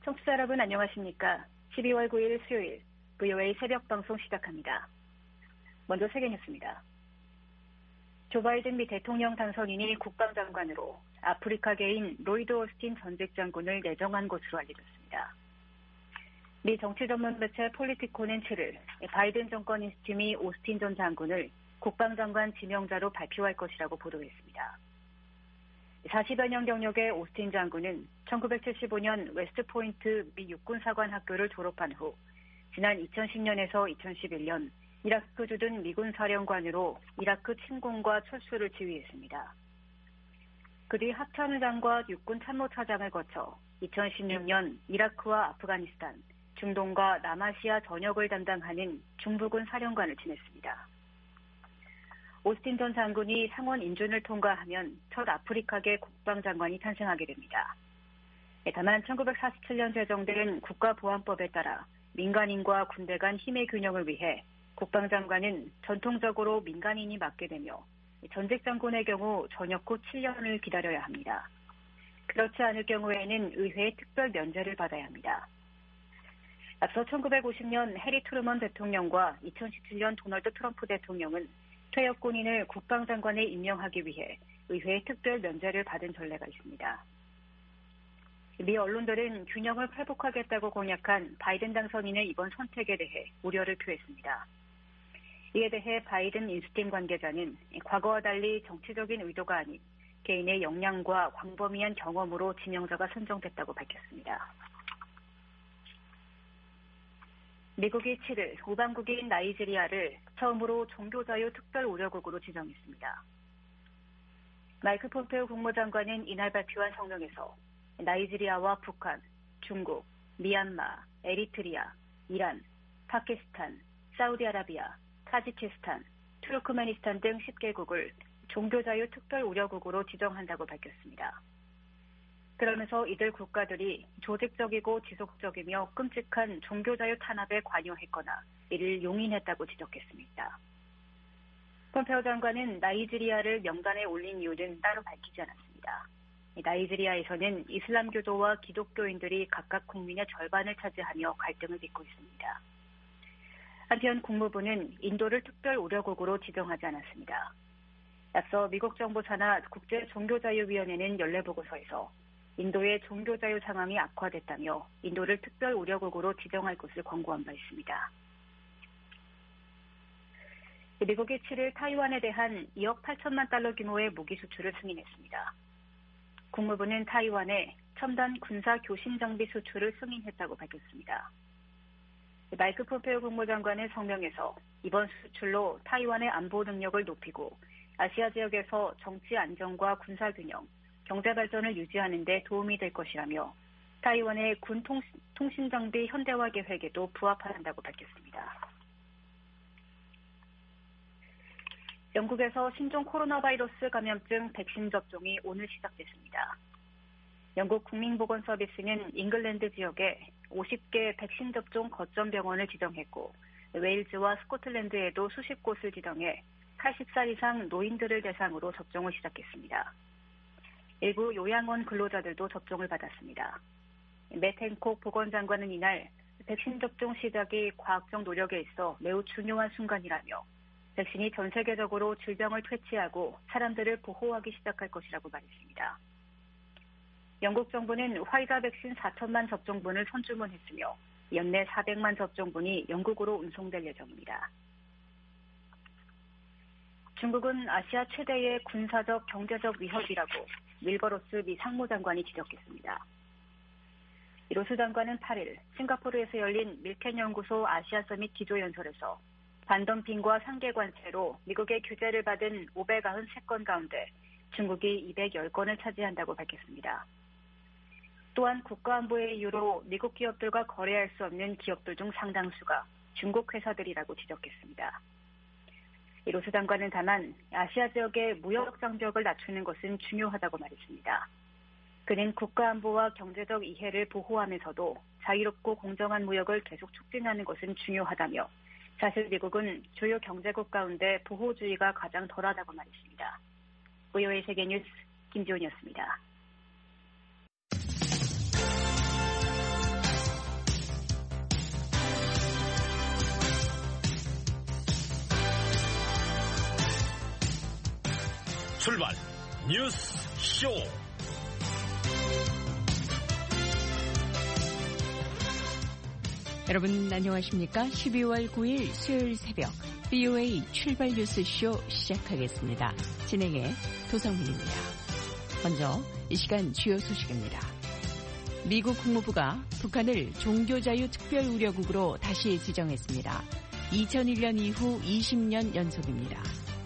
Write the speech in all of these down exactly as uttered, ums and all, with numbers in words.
청취자 여러분 안녕하십니까? 십이월 구일 수요일 브이오에이 새벽 방송 시작합니다. 먼저 세계 뉴스입니다. 조 바이든 미 대통령 당선인이 국방장관으로 아프리카계인 로이드 오스틴 전직 장군을 내정한 것으로 알려졌습니다. 미 정치 전문 매체 폴리티코는 칠일 바이든 정권 인수팀이 오스틴 전 장군을 국방장관 지명자로 발표할 것이라고 보도했습니다. 사십여 년 경력의 오스틴 장군은 천구백칠십오 년 웨스트포인트 미 육군사관학교를 졸업한 후 지난 이천십 년에서 이천십일 년 이라크 주둔 미군 사령관으로 이라크 침공과 철수를 지휘했습니다. 그 뒤 합참의장과 육군 참모차장을 거쳐 이천십육 년 이라크와 아프가니스탄, 중동과 남아시아 전역을 담당하는 중부군 사령관을 지냈습니다. 오스틴 전 장군이 상원 인준을 통과하면 첫 아프리카계 국방장관이 탄생하게 됩니다. 다만 천구백사십칠 년 제정된 국가보안법에 따라 민간인과 군대 간 힘의 균형을 위해 국방장관은 전통적으로 민간인이 맡게 되며 전직 장군의 경우 전역 후 칠 년을 기다려야 합니다. 그렇지 않을 경우에는 의회의 특별 면제를 받아야 합니다. 앞서 천구백오십 년 해리 트루먼 대통령과 이천십칠 년 도널드 트럼프 대통령은 퇴역 군인을 국방장관에 임명하기 위해 의회의 특별 면제를 받은 전례가 있습니다. 미 언론들은 균형을 회복하겠다고 공약한 바이든 당선인의 이번 선택에 대해 우려를 표했습니다. 이에 대해 바이든 인수팀 관계자는 과거와 달리 정치적인 의도가 아닌 개인의 역량과 광범위한 경험으로 지명자가 선정됐다고 밝혔습니다. 미국이 칠일 우방국인 나이지리아를 처음으로 종교자유 특별우려국으로 지정했습니다. 마이크 폼페오 국무장관은 이날 발표한 성명에서 나이지리아와 북한, 중국, 미얀마, 에리트리아, 이란, 파키스탄, 사우디아라비아, 타지키스탄, 투르크메니스탄 등 십 개국을 종교자유 특별우려국으로 지정한다고 밝혔습니다. 그러면서 이들 국가들이 조직적이고 지속적이며 끔찍한 종교자유 탄압에 관여했거나 이를 용인했다고 지적했습니다. 폼페오 장관은 나이지리아를 명단에 올린 이유는 따로 밝히지 않았습니다. 나이지리아에서는 이슬람교도와 기독교인들이 각각 국민의 절반을 차지하며 갈등을 빚고 있습니다. 한편 국무부는 인도를 특별 우려국으로 지정하지 않았습니다. 앞서 미국 정부 산하 국제종교자유위원회는 연례보고서에서 인도의 종교자유 상황이 악화됐다며 인도를 특별 우려국으로 지정할 것을 권고한 바 있습니다. 미국이 칠일 타이완에 대한 이억 팔천만 달러 규모의 무기 수출을 승인했습니다. 국무부는 타이완에 첨단 군사 교신 장비 수출을 승인했다고 밝혔습니다. 마이크 폼페오 국무장관은 성명에서 이번 수출로 타이완의 안보 능력을 높이고 아시아 지역에서 정치 안정과 군사 균형, 경제 발전을 유지하는 데 도움이 될 것이라며 타이완의 군 통신 장비 현대화 계획에도 부합한다고 밝혔습니다. 영국에서 신종 코로나 바이러스 감염증 백신 접종이 오늘 시작됐습니다. 영국 국민보건서비스는 잉글랜드 지역에 오십 개 백신 접종 거점 병원을 지정했고 웨일즈와 스코틀랜드에도 수십 곳을 지정해 팔십 살 이상 노인들을 대상으로 접종을 시작했습니다. 일부 요양원 근로자들도 접종을 받았습니다. 맷 행콕 보건장관은 이날 백신 접종 시작이 과학적 노력에 있어 매우 중요한 순간이라며 백신이 전 세계적으로 질병을 퇴치하고 사람들을 보호하기 시작할 것이라고 말했습니다. 영국 정부는 화이자 백신 사천만 접종분을 선주문했으며 연내 사백만 접종분이 영국으로 운송될 예정입니다. 중국은 아시아 최대의 군사적 경제적 위협이라고 윌버로스 미 상무장관이 지적했습니다. 로스 장관은 팔일 싱가포르에서 열린 밀켄 연구소 아시아 서밋 기조연설에서 반덤핑과 상계 관세로 미국의 규제를 받은 오백구십삼 건 가운데 중국이 이백십 건을 차지한다고 밝혔습니다. 또한 국가안보의 이유로 미국 기업들과 거래할 수 없는 기업들 중 상당수가 중국 회사들이라고 지적했습니다. 로스 장관은 다만 아시아 지역의 무역 장벽을 낮추는 것은 중요하다고 말했습니다. 그는 국가안보와 경제적 이해를 보호하면서도 자유롭고 공정한 무역을 계속 촉진하는 것은 중요하다며 사실 미국은 주요 경제국 가운데 보호주의가 가장 덜하다고 말했습니다. 브이오에이 세계뉴스 김지훈이었습니다. 출발 뉴스 쇼. 여러분 안녕하십니까? 십이월 구일 수요일 새벽 비오에이 출발 뉴스 쇼 시작하겠습니다. 진행의 도성민입니다. 먼저 이 시간 주요 소식입니다. 미국 국무부가 북한을 종교자유 특별우려국으로 다시 지정했습니다. 이천일년 이후 이십년 연속입니다.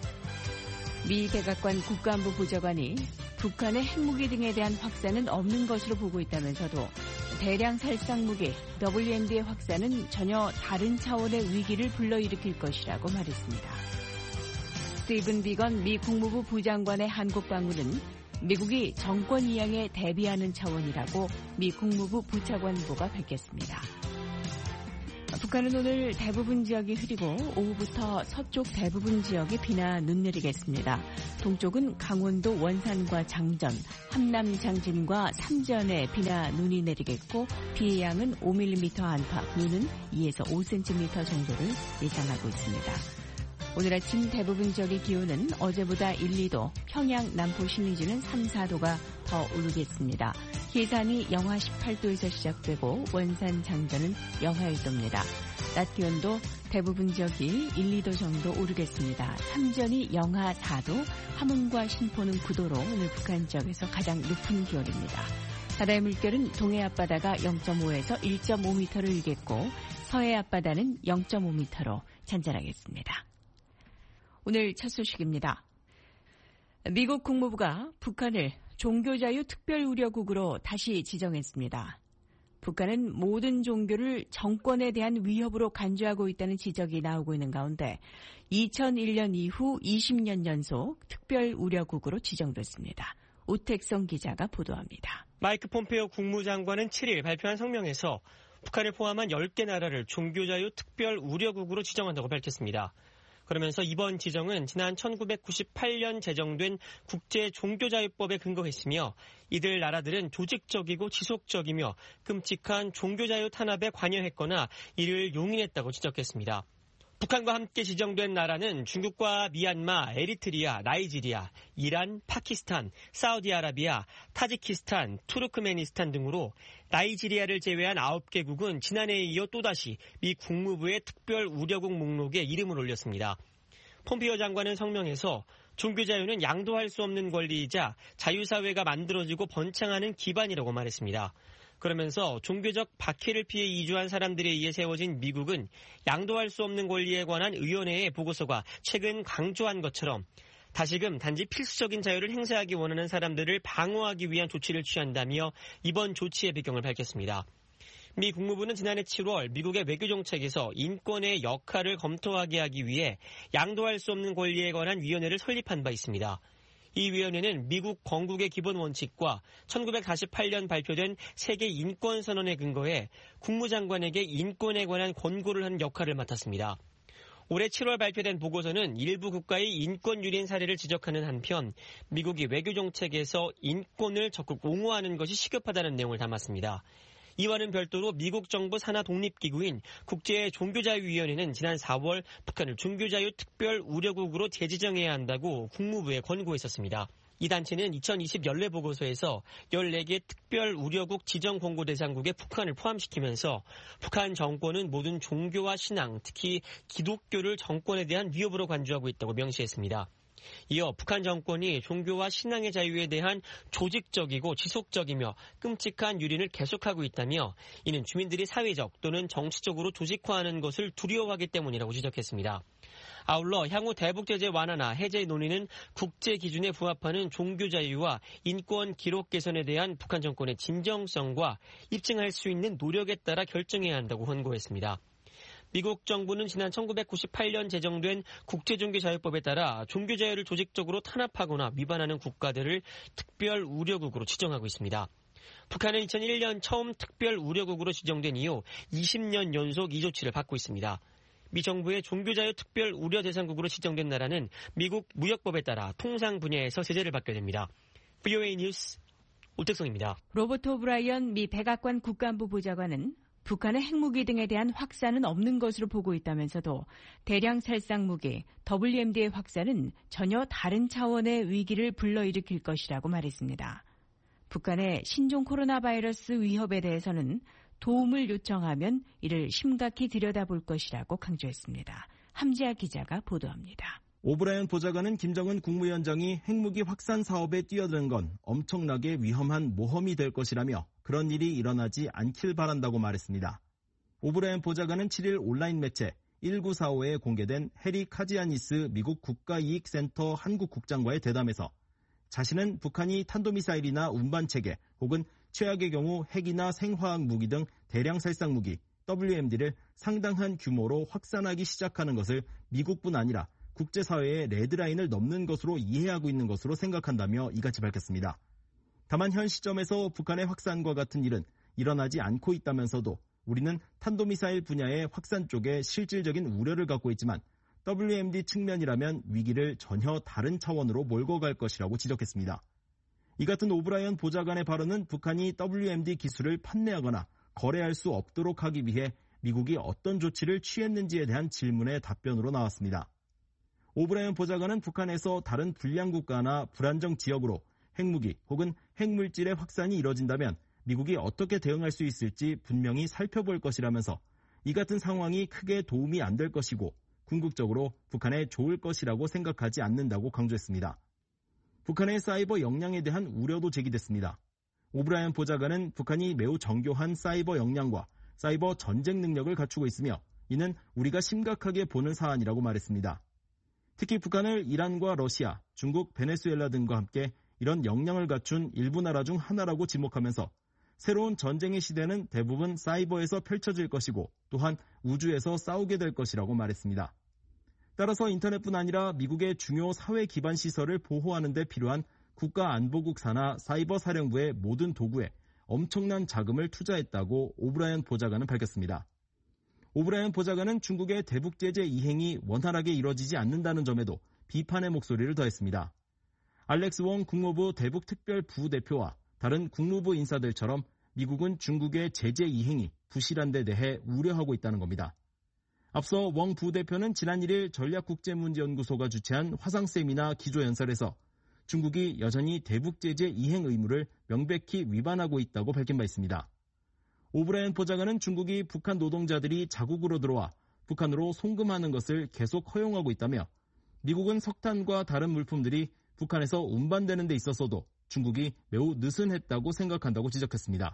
미 백악관 국가안보 보좌관이 북한의 핵무기 등에 대한 확산은 없는 것으로 보고 있다면서도 대량 살상 무기 더블유엠디의 확산은 전혀 다른 차원의 위기를 불러일으킬 것이라고 말했습니다. 스티븐 비건 미 국무부 부장관의 한국 방문은 미국이 정권 이양에 대비하는 차원이라고 미 국무부 부차관보가 밝혔습니다. 북한은 오늘 대부분 지역이 흐리고 오후부터 서쪽 대부분 지역이 비나 눈 내리겠습니다. 동쪽은 강원도 원산과 장전, 함남 장진과 삼전에 비나 눈이 내리겠고 비의 양은 오 밀리미터 안팎, 눈은 이에서 오 센티미터 정도를 예상하고 있습니다. 오늘 아침 대부분 지역의 기온은 어제보다 일, 이도, 평양 남부 신의주는 삼, 사도가 더 오르겠습니다. 계산이 영하 십팔도에서 시작되고 원산 장전은 영하 일도입니다. 낮 기온도 대부분 지역이 일, 이도 정도 오르겠습니다. 삼전이 영하 사도, 함흥과 신포는 구도로 오늘 북한 지역에서 가장 높은 기온입니다. 바다의 물결은 동해 앞바다가 영점오에서 일점오 미터를 일겠고 서해 앞바다는 영점오 미터로 잔잔하겠습니다. 오늘 첫 소식입니다. 미국 국무부가 북한을 종교자유 특별우려국으로 다시 지정했습니다. 북한은 모든 종교를 정권에 대한 위협으로 간주하고 있다는 지적이 나오고 있는 가운데 이천일년 이후 이십년 연속 특별우려국으로 지정됐습니다. 오택성 기자가 보도합니다. 마이크 폼페이오 국무장관은 칠일 발표한 성명에서 북한을 포함한 열 개 나라를 종교자유 특별우려국으로 지정한다고 밝혔습니다. 그러면서 이번 지정은 지난 천구백구십팔년 제정된 국제종교자유법에 근거했으며 이들 나라들은 조직적이고 지속적이며 끔찍한 종교자유 탄압에 관여했거나 이를 용인했다고 지적했습니다. 북한과 함께 지정된 나라는 중국과 미얀마, 에리트리아, 나이지리아, 이란, 파키스탄, 사우디아라비아, 타지키스탄, 투르크메니스탄 등으로 나이지리아를 제외한 아홉 개국은 지난해에 이어 또다시 미 국무부의 특별 우려국 목록에 이름을 올렸습니다. 폼페이오 장관은 성명에서 종교자유는 양도할 수 없는 권리이자 자유사회가 만들어지고 번창하는 기반이라고 말했습니다. 그러면서 종교적 박해를 피해 이주한 사람들에 의해 세워진 미국은 양도할 수 없는 권리에 관한 의원회의 보고서가 최근 강조한 것처럼 다시금 단지 필수적인 자유를 행사하기 원하는 사람들을 방어하기 위한 조치를 취한다며 이번 조치의 배경을 밝혔습니다. 미 국무부는 지난해 칠월 미국의 외교정책에서 인권의 역할을 검토하게 하기 위해 양도할 수 없는 권리에 관한 위원회를 설립한 바 있습니다. 이 위원회는 미국 건국의 기본 원칙과 천구백사십팔년 발표된 세계 인권선언에 근거해 국무장관에게 인권에 관한 권고를 하는 역할을 맡았습니다. 올해 칠월 발표된 보고서는 일부 국가의 인권 유린 사례를 지적하는 한편 미국이 외교정책에서 인권을 적극 옹호하는 것이 시급하다는 내용을 담았습니다. 이와는 별도로 미국 정부 산하 독립기구인 국제종교자유위원회는 지난 사월 북한을 종교자유 특별우려국으로 재지정해야 한다고 국무부에 권고했었습니다. 이 단체는 이천이십 연례보고서에서 열네 개 특별우려국 지정 공고 대상국에 북한을 포함시키면서 북한 정권은 모든 종교와 신앙, 특히 기독교를 정권에 대한 위협으로 간주하고 있다고 명시했습니다. 이어 북한 정권이 종교와 신앙의 자유에 대한 조직적이고 지속적이며 끔찍한 유린을 계속하고 있다며 이는 주민들이 사회적 또는 정치적으로 조직화하는 것을 두려워하기 때문이라고 지적했습니다. 아울러 향후 대북 제재 완화나 해제 논의는 국제 기준에 부합하는 종교 자유와 인권 기록 개선에 대한 북한 정권의 진정성과 입증할 수 있는 노력에 따라 결정해야 한다고 권고했습니다. 미국 정부는 지난 천구백구십팔년 제정된 국제종교자유법에 따라 종교자유를 조직적으로 탄압하거나 위반하는 국가들을 특별우려국으로 지정하고 있습니다. 북한은 이천일년 처음 특별우려국으로 지정된 이후 이십년 연속 이 조치를 받고 있습니다. 미 정부의 종교자유 특별우려대상국으로 지정된 나라는 미국 무역법에 따라 통상 분야에서 제재를 받게 됩니다. 브이오에이 뉴스 오택성입니다. 로버트 오브라이언 미 백악관 국가안보 보좌관은 북한의 핵무기 등에 대한 확산은 없는 것으로 보고 있다면서도 대량 살상 무기 더블유엠디의 확산은 전혀 다른 차원의 위기를 불러일으킬 것이라고 말했습니다. 북한의 신종 코로나 바이러스 위협에 대해서는 도움을 요청하면 이를 심각히 들여다볼 것이라고 강조했습니다. 함지아 기자가 보도합니다. 오브라이언 보좌관은 김정은 국무위원장이 핵무기 확산 사업에 뛰어드는 건 엄청나게 위험한 모험이 될 것이라며 그런 일이 일어나지 않길 바란다고 말했습니다. 오브라이언 보좌관은 칠일 온라인 매체 천구백사십오에 공개된 해리 카지아니스 미국 국가이익센터 한국국장과의 대담에서 자신은 북한이 탄도미사일이나 운반체계 혹은 최악의 경우 핵이나 생화학 무기 등 대량 살상 무기 더블유엠디를 상당한 규모로 확산하기 시작하는 것을 미국뿐 아니라 국제사회의 레드라인을 넘는 것으로 이해하고 있는 것으로 생각한다며 이같이 밝혔습니다. 다만 현 시점에서 북한의 확산과 같은 일은 일어나지 않고 있다면서도 우리는 탄도미사일 분야의 확산 쪽에 실질적인 우려를 갖고 있지만 더블유엠디 측면이라면 위기를 전혀 다른 차원으로 몰고 갈 것이라고 지적했습니다. 이 같은 오브라이언 보좌관의 발언은 북한이 더블유엠디 기술을 판매하거나 거래할 수 없도록 하기 위해 미국이 어떤 조치를 취했는지에 대한 질문의 답변으로 나왔습니다. 오브라이언 보좌관은 북한에서 다른 불량 국가나 불안정 지역으로 핵무기 혹은 핵물질의 확산이 이뤄진다면 미국이 어떻게 대응할 수 있을지 분명히 살펴볼 것이라면서 이 같은 상황이 크게 도움이 안 될 것이고 궁극적으로 북한에 좋을 것이라고 생각하지 않는다고 강조했습니다. 북한의 사이버 역량에 대한 우려도 제기됐습니다. 오브라이언 보좌관은 북한이 매우 정교한 사이버 역량과 사이버 전쟁 능력을 갖추고 있으며 이는 우리가 심각하게 보는 사안이라고 말했습니다. 특히 북한을 이란과 러시아, 중국, 베네수엘라 등과 함께 이런 역량을 갖춘 일부 나라 중 하나라고 지목하면서 새로운 전쟁의 시대는 대부분 사이버에서 펼쳐질 것이고 또한 우주에서 싸우게 될 것이라고 말했습니다. 따라서 인터넷뿐 아니라 미국의 중요 사회 기반 시설을 보호하는 데 필요한 국가안보국 산하 사이버 사령부의 모든 도구에 엄청난 자금을 투자했다고 오브라이언 보좌관은 밝혔습니다. 오브라이언 보좌관은 중국의 대북 제재 이행이 원활하게 이뤄지지 않는다는 점에도 비판의 목소리를 더했습니다. 알렉스 웡 국무부 대북 특별 부대표와 다른 국무부 인사들처럼 미국은 중국의 제재 이행이 부실한 데 대해 우려하고 있다는 겁니다. 앞서 웡 부대표는 지난 일 일 전략국제문제연구소가 주최한 화상세미나 기조연설에서 중국이 여전히 대북 제재 이행 의무를 명백히 위반하고 있다고 밝힌 바 있습니다. 오브라이언 보좌관은 중국이 북한 노동자들이 자국으로 들어와 북한으로 송금하는 것을 계속 허용하고 있다며 미국은 석탄과 다른 물품들이 북한에서 운반되는 데 있어서도 중국이 매우 느슨했다고 생각한다고 지적했습니다.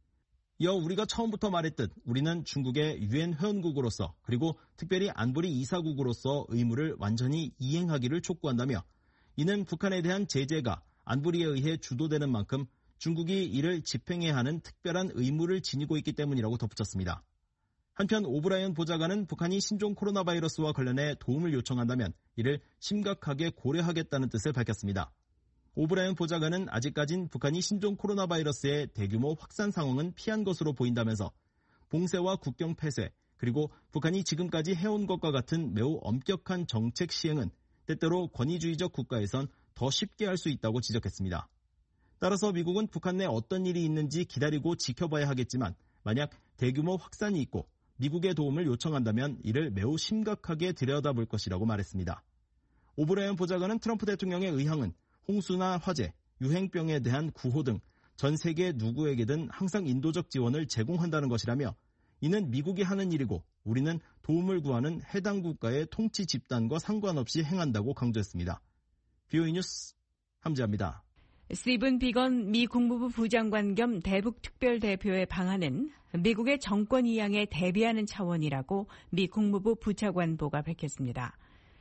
이어 우리가 처음부터 말했듯 우리는 중국의 유엔 회원국으로서 그리고 특별히 안보리 이사국으로서 의무를 완전히 이행하기를 촉구한다며 이는 북한에 대한 제재가 안보리에 의해 주도되는 만큼 중국이 이를 집행해야 하는 특별한 의무를 지니고 있기 때문이라고 덧붙였습니다. 한편 오브라이언 보좌관은 북한이 신종 코로나 바이러스와 관련해 도움을 요청한다면 이를 심각하게 고려하겠다는 뜻을 밝혔습니다. 오브라이언 보좌관은 아직까진 북한이 신종 코로나 바이러스의 대규모 확산 상황은 피한 것으로 보인다면서 봉쇄와 국경 폐쇄 그리고 북한이 지금까지 해온 것과 같은 매우 엄격한 정책 시행은 때때로 권위주의적 국가에선 더 쉽게 할 수 있다고 지적했습니다. 따라서 미국은 북한 내 어떤 일이 있는지 기다리고 지켜봐야 하겠지만 만약 대규모 확산이 있고 미국의 도움을 요청한다면 이를 매우 심각하게 들여다볼 것이라고 말했습니다. 오브라이언 보좌관은 트럼프 대통령의 의향은 홍수나 화재, 유행병에 대한 구호 등 전 세계 누구에게든 항상 인도적 지원을 제공한다는 것이라며 이는 미국이 하는 일이고 우리는 도움을 구하는 해당 국가의 통치 집단과 상관없이 행한다고 강조했습니다. 비오이 뉴스 함지아입니다. 스티븐 비건 미 국무부 부장관 겸 대북 특별대표의 방안은 미국의 정권 이양에 대비하는 차원이라고 미 국무부 부차관보가 밝혔습니다.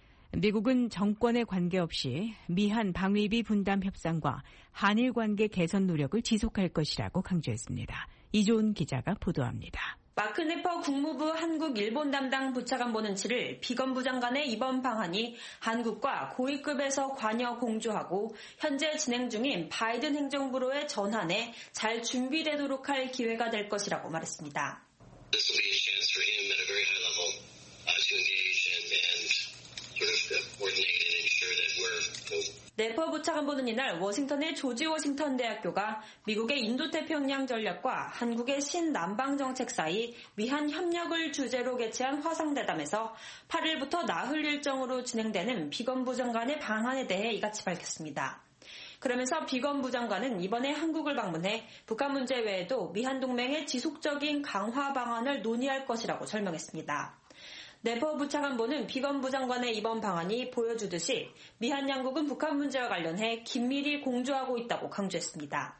미국은 정권에 관계없이 미한 방위비 분담 협상과 한일 관계 개선 노력을 지속할 것이라고 강조했습니다. 이조은 기자가 보도합니다. 마크 네퍼 국무부 한국 일본 담당 부차관보는 칠일 비건 부장관의 이번 방안이 한국과 고위급에서 관여 공조하고 현재 진행 중인 바이든 행정부로의 전환에 잘 준비되도록 할 기회가 될 것이라고 말했습니다. This will be a chance for him at a very high level uh, to engage and, and 네퍼 부차관보는 이날 워싱턴의 조지 워싱턴 대학교가 미국의 인도태평양 전략과 한국의 신남방정책 사이 위한 협력을 주제로 개최한 화상대담에서 팔 일부터 나흘 일정으로 진행되는 비건부 장관의 방안에 대해 이같이 밝혔습니다. 그러면서 비건부 장관은 이번에 한국을 방문해 북한 문제 외에도 미한 동맹의 지속적인 강화 방안을 논의할 것이라고 설명했습니다. 네퍼 부차관보는 비건부 장관의 이번 방안이 보여주듯이 미한 양국은 북한 문제와 관련해 긴밀히 공조하고 있다고 강조했습니다.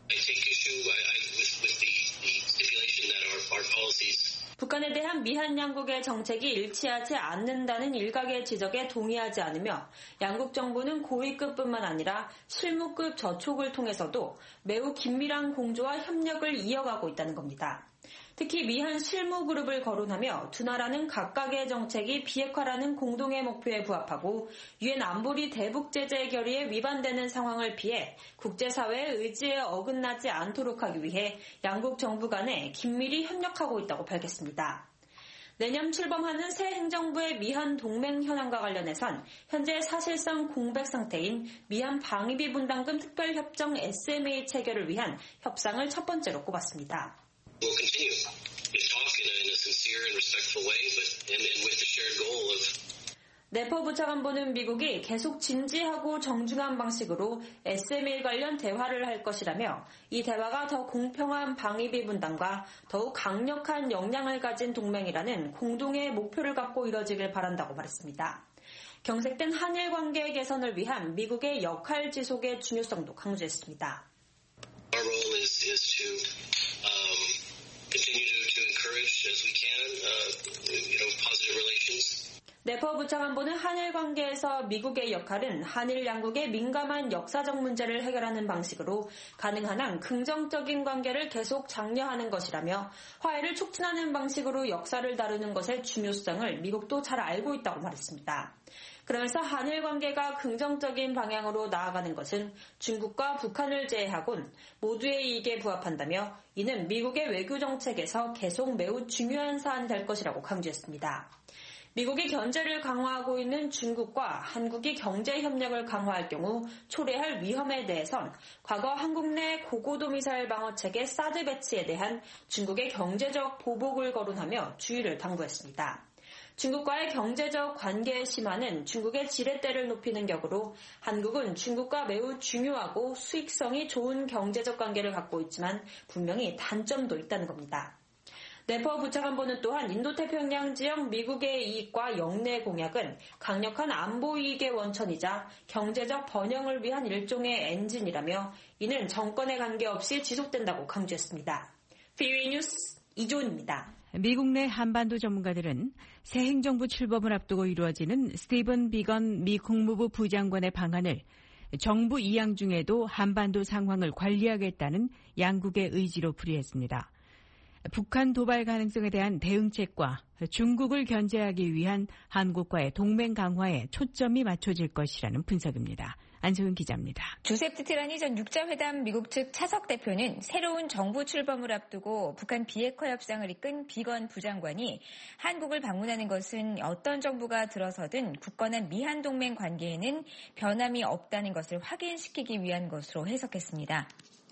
북한에 대한 미한 양국의 정책이 일치하지 않는다는 일각의 지적에 동의하지 않으며 양국 정부는 고위급뿐만 아니라 실무급 저촉을 통해서도 매우 긴밀한 공조와 협력을 이어가고 있다는 겁니다. 특히 미한 실무그룹을 거론하며 두 나라는 각각의 정책이 비핵화라는 공동의 목표에 부합하고 유엔 안보리 대북제재 결의에 위반되는 상황을 피해 국제사회의 의지에 어긋나지 않도록 하기 위해 양국 정부 간에 긴밀히 협력하고 있다고 밝혔습니다. 내년 출범하는 새 행정부의 미한 동맹 현안과 관련해선 현재 사실상 공백 상태인 미한 방위비 분담금 특별협정 에스엠에이 체결을 위한 협상을 첫 번째로 꼽았습니다. We'll continue to talk in a, in a sincere and respectful way, but and, and with the shared goal of. 네퍼 부차관보는 미국이 계속 진지하고 정중한 방식으로 에스엠에이 관련 대화를 할 것이라며 이 대화가 더 공평한 방위비 분담과 더욱 강력한 역량을 가진 동맹이라는 공동의 목표를 갖고 이뤄지길 바란다고 말했습니다. 경색된 한일 관계 개선을 위한 미국의 역할 지속의 중요성도 강조했습니다. Our role is, is to um, continue to, to encourage as we can, uh, you know, positive relations. 네퍼 부차관보는 한일 관계에서 미국의 역할은 한일 양국의 민감한 역사적 문제를 해결하는 방식으로 가능한 한 긍정적인 관계를 계속 장려하는 것이라며 화해를 촉진하는 방식으로 역사를 다루는 것의 중요성을 미국도 잘 알고 있다고 말했습니다. 그러면서 한일 관계가 긍정적인 방향으로 나아가는 것은 중국과 북한을 제외하곤 모두의 이익에 부합한다며 이는 미국의 외교 정책에서 계속 매우 중요한 사안이 될 것이라고 강조했습니다. 미국이 견제를 강화하고 있는 중국과 한국이 경제 협력을 강화할 경우 초래할 위험에 대해선 과거 한국 내 고고도 미사일 방어 체계 사드 배치에 대한 중국의 경제적 보복을 거론하며 주의를 당부했습니다. 중국과의 경제적 관계의 심화는 중국의 지렛대를 높이는 격으로 한국은 중국과 매우 중요하고 수익성이 좋은 경제적 관계를 갖고 있지만 분명히 단점도 있다는 겁니다. 네퍼 부차관보는 또한 인도태평양 지역 미국의 이익과 영내 공약은 강력한 안보 이익의 원천이자 경제적 번영을 위한 일종의 엔진이라며 이는 정권에 관계없이 지속된다고 강조했습니다. 비오에이 뉴스 이조은입니다. 미국 내 한반도 전문가들은 새 행정부 출범을 앞두고 이루어지는 스티븐 비건 미 국무부 부장관의 방안을 정부 이양 중에도 한반도 상황을 관리하겠다는 양국의 의지로 풀이했습니다. 북한 도발 가능성에 대한 대응책과 중국을 견제하기 위한 한국과의 동맹 강화에 초점이 맞춰질 것이라는 분석입니다. 안소은 기자입니다. 조셉 티트라니 전 육자회담 미국 측 차석 대표는 새로운 정부 출범을 앞두고 북한 비핵화 협상을 이끈 비건 부장관이 한국을 방문하는 것은 어떤 정부가 들어서든 굳건한 미한 동맹 관계에는 변함이 없다는 것을 확인시키기 위한 것으로 해석했습니다.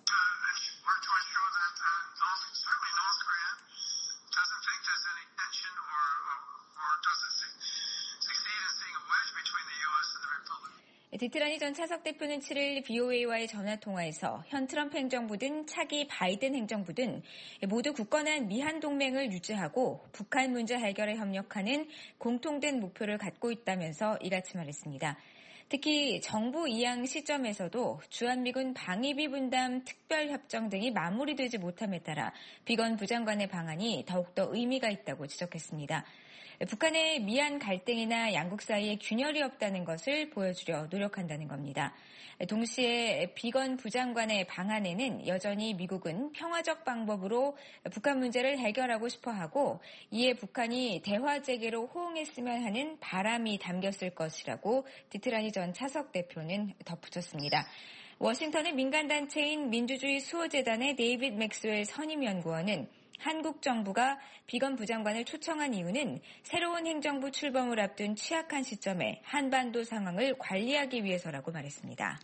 티트라니 전 차석 대표는 칠 일 비오에이와의 전화통화에서 현 트럼프 행정부든 차기 바이든 행정부든 모두 굳건한 미한 동맹을 유지하고 북한 문제 해결에 협력하는 공통된 목표를 갖고 있다면서 이같이 말했습니다. 특히 정부 이양 시점에서도 주한미군 방위비 분담 특별협정 등이 마무리되지 못함에 따라 비건 부장관의 방안이 더욱더 의미가 있다고 지적했습니다. 북한의 미한 갈등이나 양국 사이에 균열이 없다는 것을 보여주려 노력한다는 겁니다. 동시에 비건 부장관의 방안에는 여전히 미국은 평화적 방법으로 북한 문제를 해결하고 싶어하고 이에 북한이 대화 재개로 호응했으면 하는 바람이 담겼을 것이라고 티트라니 전 차석 대표는 덧붙였습니다. 워싱턴의 민간단체인 민주주의 수호재단의 데이빗 맥스웰 선임연구원은 한국 정부가 비건 부장관을 초청한 이유는 새로운 행정부 출범을 앞둔 취약한 시점에 한반도 상황을 관리하기 위해서라고 말했습니다.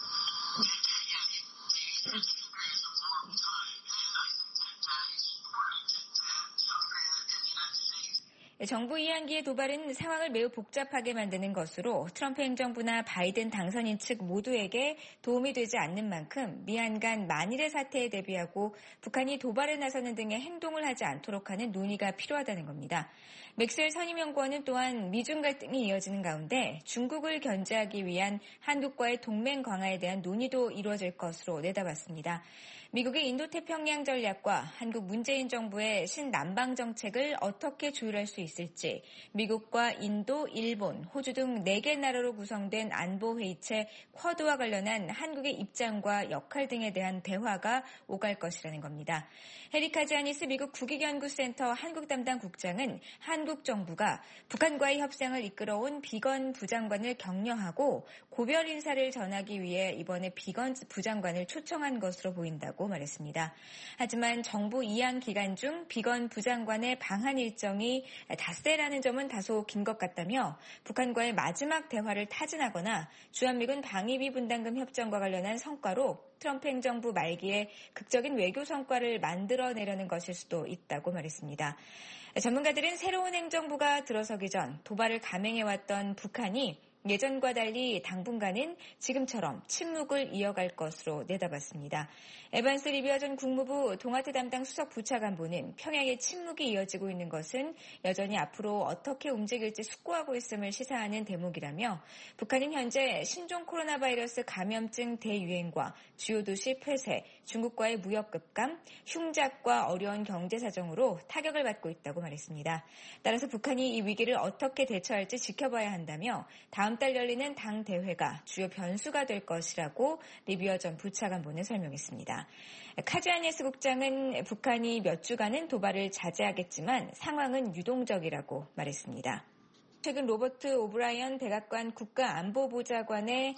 정부 이한기의 도발은 상황을 매우 복잡하게 만드는 것으로 트럼프 행정부나 바이든 당선인 측 모두에게 도움이 되지 않는 만큼 미한 간 만일의 사태에 대비하고 북한이 도발에 나서는 등의 행동을 하지 않도록 하는 논의가 필요하다는 겁니다. 맥스웰 선임연구원은 또한 미중 갈등이 이어지는 가운데 중국을 견제하기 위한 한국과의 동맹 강화에 대한 논의도 이루어질 것으로 내다봤습니다. 미국의 인도태평양 전략과 한국 문재인 정부의 신남방 정책을 어떻게 조율할 수 있을지 미국과 인도, 일본, 호주 등 네 개 나라로 구성된 안보회의체 쿼드와 관련한 한국의 입장과 역할 등에 대한 대화가 오갈 것이라는 겁니다. 헤리 카지아니스 미국 국익연구센터 한국 담당 국장은 한국 정부가 북한과의 협상을 이끌어온 비건 부장관을 격려하고 고별 인사를 전하기 위해 이번에 비건 부장관을 초청한 것으로 보인다고 말했습니다. 하지만 정부 이한 기간 중 비건 부장관의 방한 일정이 닷새라는 점은 다소 긴 것 같다며 북한과의 마지막 대화를 타진하거나 주한미군 방위비 분담금 협정과 관련한 성과로 트럼프 행정부 말기에 극적인 외교 성과를 만들어내려는 것일 수도 있다고 말했습니다. 전문가들은 새로운 행정부가 들어서기 전 도발을 감행해왔던 북한이 예전과 달리 당분간은 지금처럼 침묵을 이어갈 것으로 내다봤습니다. 에반스 리비아 전 국무부 동아태 담당 수석 부차관보는 평양의 침묵이 이어지고 있는 것은 여전히 앞으로 어떻게 움직일지 숙고하고 있음을 시사하는 대목이라며 북한은 현재 신종 코로나 바이러스 감염증 대유행과 주요 도시 폐쇄, 중국과의 무역 급감, 흉작과 어려운 경제 사정으로 타격을 받고 있다고 말했습니다. 따라서 북한이 이 위기를 어떻게 대처할지 지켜봐야 한다며 다음 다음 달 열리는 당 대회가 주요 변수가 될 것이라고 리비어 전 부차관보는 설명했습니다. 카지아니스 국장은 북한이 몇 주간은 도발을 자제하겠지만 상황은 유동적이라고 말했습니다. 최근 로버트 오브라이언 백악관 국가안보보좌관의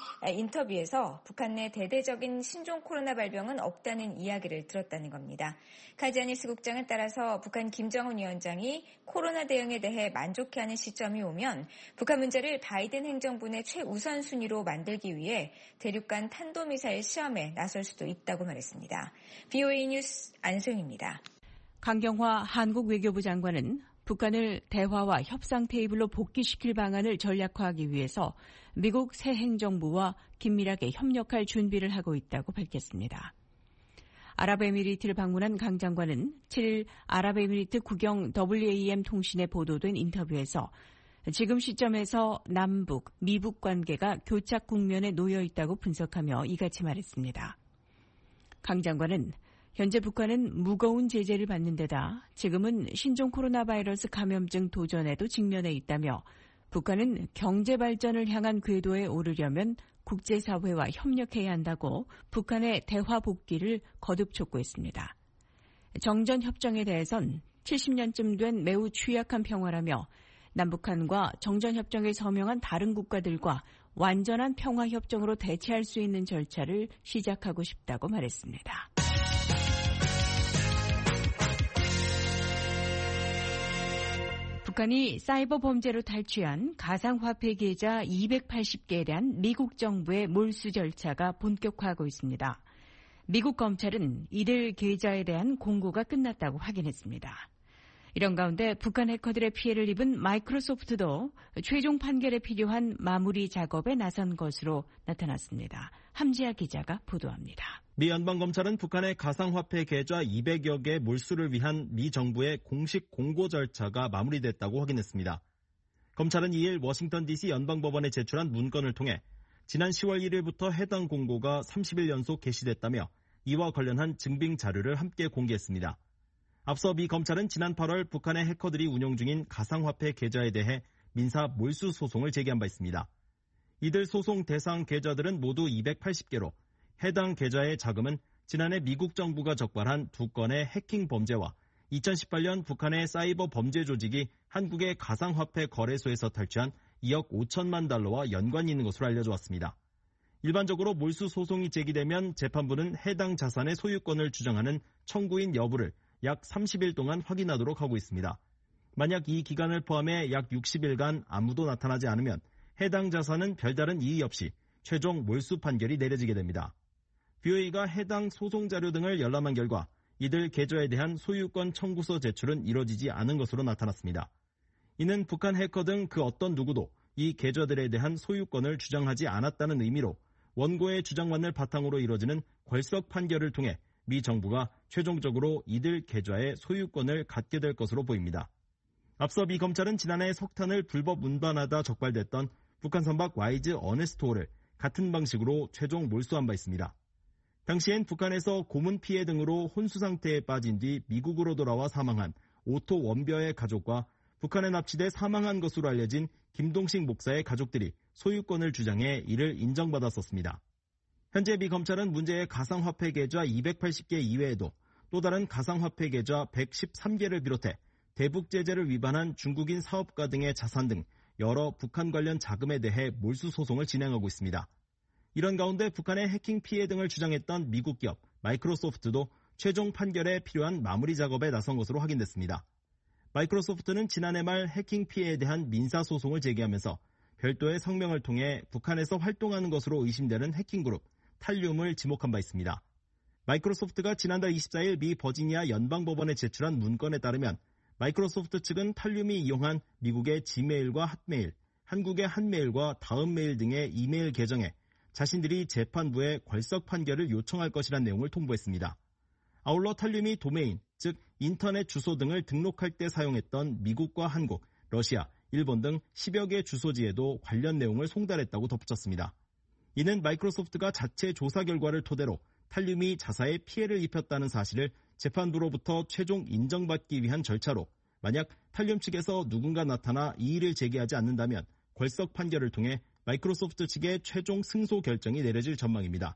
인터뷰에서 북한 내 대대적인 신종 코로나 발병은 없다는 이야기를 들었다는 겁니다. 카지아니스 국장은 따라서 북한 김정은 위원장이 코로나 대응에 대해 만족해하는 시점이 오면 북한 문제를 바이든 행정부 내 최우선 순위로 만들기 위해 대륙간 탄도미사일 시험에 나설 수도 있다고 말했습니다. 비오에이 뉴스 안소영입니다. 강경화 한국 외교부 장관은 북한을 대화와 협상 테이블로 복귀시킬 방안을 전략화하기 위해서 미국 새 행정부와 긴밀하게 협력할 준비를 하고 있다고 밝혔습니다. 아랍에미리트를 방문한 강 장관은 칠 일 아랍에미리트 국영 더블유에이엠 통신에 보도된 인터뷰에서 지금 시점에서 남북, 미북 관계가 교착 국면에 놓여 있다고 분석하며 이같이 말했습니다. 강 장관은 현재 북한은 무거운 제재를 받는 데다 지금은 신종 코로나 바이러스 감염증 도전에도 직면해 있다며 북한은 경제 발전을 향한 궤도에 오르려면 국제사회와 협력해야 한다고 북한의 대화 복귀를 거듭 촉구했습니다. 정전협정에 대해선 칠십 년쯤 된 매우 취약한 평화라며 남북한과 정전협정에 서명한 다른 국가들과 완전한 평화협정으로 대체할 수 있는 절차를 시작하고 싶다고 말했습니다. 북한이 사이버 범죄로 탈취한 가상화폐 계좌 이백팔십 개에 대한 미국 정부의 몰수 절차가 본격화하고 있습니다. 미국 검찰은 이들 계좌에 대한 공고가 끝났다고 확인했습니다. 이런 가운데 북한 해커들의 피해를 입은 마이크로소프트도 최종 판결에 필요한 마무리 작업에 나선 것으로 나타났습니다. 함지아 기자가 보도합니다. 미 연방검찰은 북한의 가상화폐 계좌 이백여 개 몰수를 위한 미 정부의 공식 공고 절차가 마무리됐다고 확인했습니다. 검찰은 이일 워싱턴 디씨 연방법원에 제출한 문건을 통해 지난 시월 일일부터 해당 공고가 삼십 일 연속 게시됐다며 이와 관련한 증빙 자료를 함께 공개했습니다. 앞서 미 검찰은 지난 팔월 북한의 해커들이 운영 중인 가상화폐 계좌에 대해 민사 몰수 소송을 제기한 바 있습니다. 이들 소송 대상 계좌들은 모두 이백팔십 개로 해당 계좌의 자금은 지난해 미국 정부가 적발한 두 건의 해킹 범죄와 이천십팔 년 북한의 사이버 범죄 조직이 한국의 가상화폐 거래소에서 탈취한 이억 오천만 달러와 연관이 있는 것으로 알려져 왔습니다. 일반적으로 몰수 소송이 제기되면 재판부는 해당 자산의 소유권을 주장하는 청구인 여부를 약 삼십 일 동안 확인하도록 하고 있습니다. 만약 이 기간을 포함해 약 육십 일간 아무도 나타나지 않으면 해당 자산은 별다른 이의 없이 최종 몰수 판결이 내려지게 됩니다. 비오에이가 해당 소송 자료 등을 열람한 결과 이들 계좌에 대한 소유권 청구서 제출은 이뤄지지 않은 것으로 나타났습니다. 이는 북한 해커 등 그 어떤 누구도 이 계좌들에 대한 소유권을 주장하지 않았다는 의미로 원고의 주장만을 바탕으로 이뤄지는 궐석 판결을 통해 미 정부가 최종적으로 이들 계좌의 소유권을 갖게 될 것으로 보입니다. 앞서 미 검찰은 지난해 석탄을 불법 운반하다 적발됐던 북한 선박 와이즈 어네스토호를 같은 방식으로 최종 몰수한 바 있습니다. 당시엔 북한에서 고문 피해 등으로 혼수 상태에 빠진 뒤 미국으로 돌아와 사망한 오토 원벼의 가족과 북한에 납치돼 사망한 것으로 알려진 김동식 목사의 가족들이 소유권을 주장해 이를 인정받았었습니다. 현재 미 검찰은 문제의 가상화폐 계좌 이백팔십 개 이외에도 또 다른 가상화폐 계좌 백십삼 개를 비롯해 대북 제재를 위반한 중국인 사업가 등의 자산 등 여러 북한 관련 자금에 대해 몰수 소송을 진행하고 있습니다. 이런 가운데 북한의 해킹 피해 등을 주장했던 미국 기업 마이크로소프트도 최종 판결에 필요한 마무리 작업에 나선 것으로 확인됐습니다. 마이크로소프트는 지난해 말 해킹 피해에 대한 민사소송을 제기하면서 별도의 성명을 통해 북한에서 활동하는 것으로 의심되는 해킹그룹 탈륨을 지목한 바 있습니다. 마이크로소프트가 지난달 이십사 일 미 버지니아 연방법원에 제출한 문건에 따르면 마이크로소프트 측은 탈륨이 이용한 미국의 지메일과 핫메일, 한국의 한메일과 다음메일 등의 이메일 계정에 자신들이 재판부에 궐석 판결을 요청할 것이란 내용을 통보했습니다. 아울러 탈륨이 도메인, 즉 인터넷 주소 등을 등록할 때 사용했던 미국과 한국, 러시아, 일본 등 십여 개 주소지에도 관련 내용을 송달했다고 덧붙였습니다. 이는 마이크로소프트가 자체 조사 결과를 토대로 탈륨이 자사에 피해를 입혔다는 사실을 재판부로부터 최종 인정받기 위한 절차로 만약 탈륨 측에서 누군가 나타나 이의를 제기하지 않는다면 궐석 판결을 통해 마이크로소프트 측의 최종 승소 결정이 내려질 전망입니다.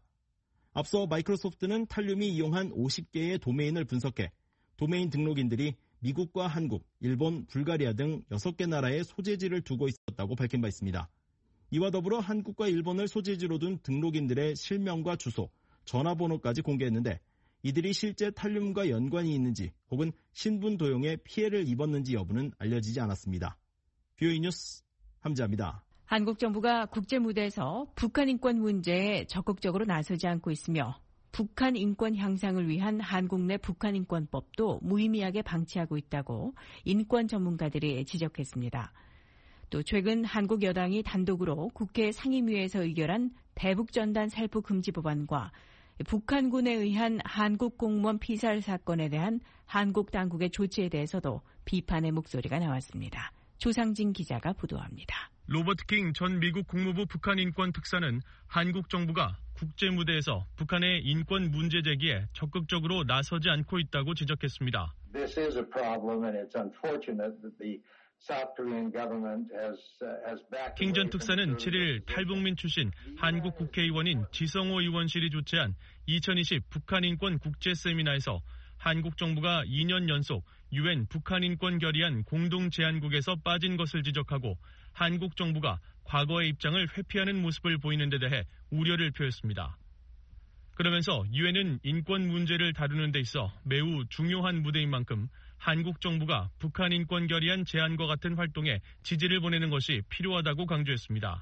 앞서 마이크로소프트는 탈륨이 이용한 오십 개의 도메인을 분석해 도메인 등록인들이 미국과 한국, 일본, 불가리아 등 여섯 개 나라에 소재지를 두고 있었다고 밝힌 바 있습니다. 이와 더불어 한국과 일본을 소재지로 둔 등록인들의 실명과 주소, 전화번호까지 공개했는데 이들이 실제 탈륨과 연관이 있는지 혹은 신분 도용에 피해를 입었는지 여부는 알려지지 않았습니다. 비오에이 뉴스 함지아입니다. 한국 정부가 국제 무대에서 북한 인권 문제에 적극적으로 나서지 않고 있으며 북한 인권 향상을 위한 한국 내 북한 인권법도 무의미하게 방치하고 있다고 인권 전문가들이 지적했습니다. 또 최근 한국 여당이 단독으로 국회 상임위에서 의결한 대북전단 살포 금지 법안과 북한군에 의한 한국 공무원 피살 사건에 대한 한국 당국의 조치에 대해서도 비판의 목소리가 나왔습니다. 조상진 기자가 보도합니다. 로버트 킹 전 미국 국무부 북한 인권 특사는 한국 정부가 국제 무대에서 북한의 인권 문제 제기에 적극적으로 나서지 않고 있다고 지적했습니다. This is a problem and it's unfortunate that the South Korean government has has backed 킹 전 특사는 칠 일 탈북민 출신 한국 국회의원인 지성호 의원실이 주최한 이천이십 북한 인권 국제 세미나에서 한국 정부가 이 년 연속 유엔 북한 인권 결의안 공동 제안국에서 빠진 것을 지적하고 한국 정부가 과거의 입장을 회피하는 모습을 보이는 데 대해 우려를 표했습니다. 그러면서 유엔은 인권 문제를 다루는 데 있어 매우 중요한 무대인 만큼 한국 정부가 북한 인권 결의안 제안과 같은 활동에 지지를 보내는 것이 필요하다고 강조했습니다.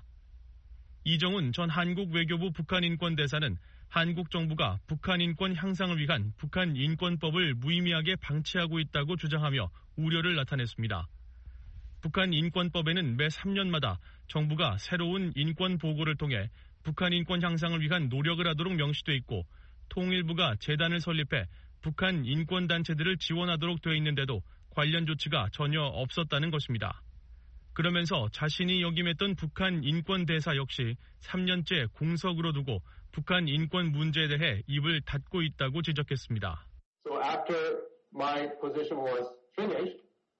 이정훈 전 한국 외교부 북한 인권 대사는 한국 정부가 북한 인권 향상을 위한 북한 인권법을 무의미하게 방치하고 있다고 주장하며 우려를 나타냈습니다. 북한 인권법에는 매 삼 년마다 정부가 새로운 인권 보고를 통해 북한 인권 향상을 위한 노력을 하도록 명시돼 있고 통일부가 재단을 설립해 북한 인권단체들을 지원하도록 되어 있는데도 관련 조치가 전혀 없었다는 것입니다. 그러면서 자신이 역임했던 북한 인권대사 역시 삼 년째 공석으로 두고 북한 인권 문제에 대해 입을 닫고 있다고 지적했습니다. So after my position was finished,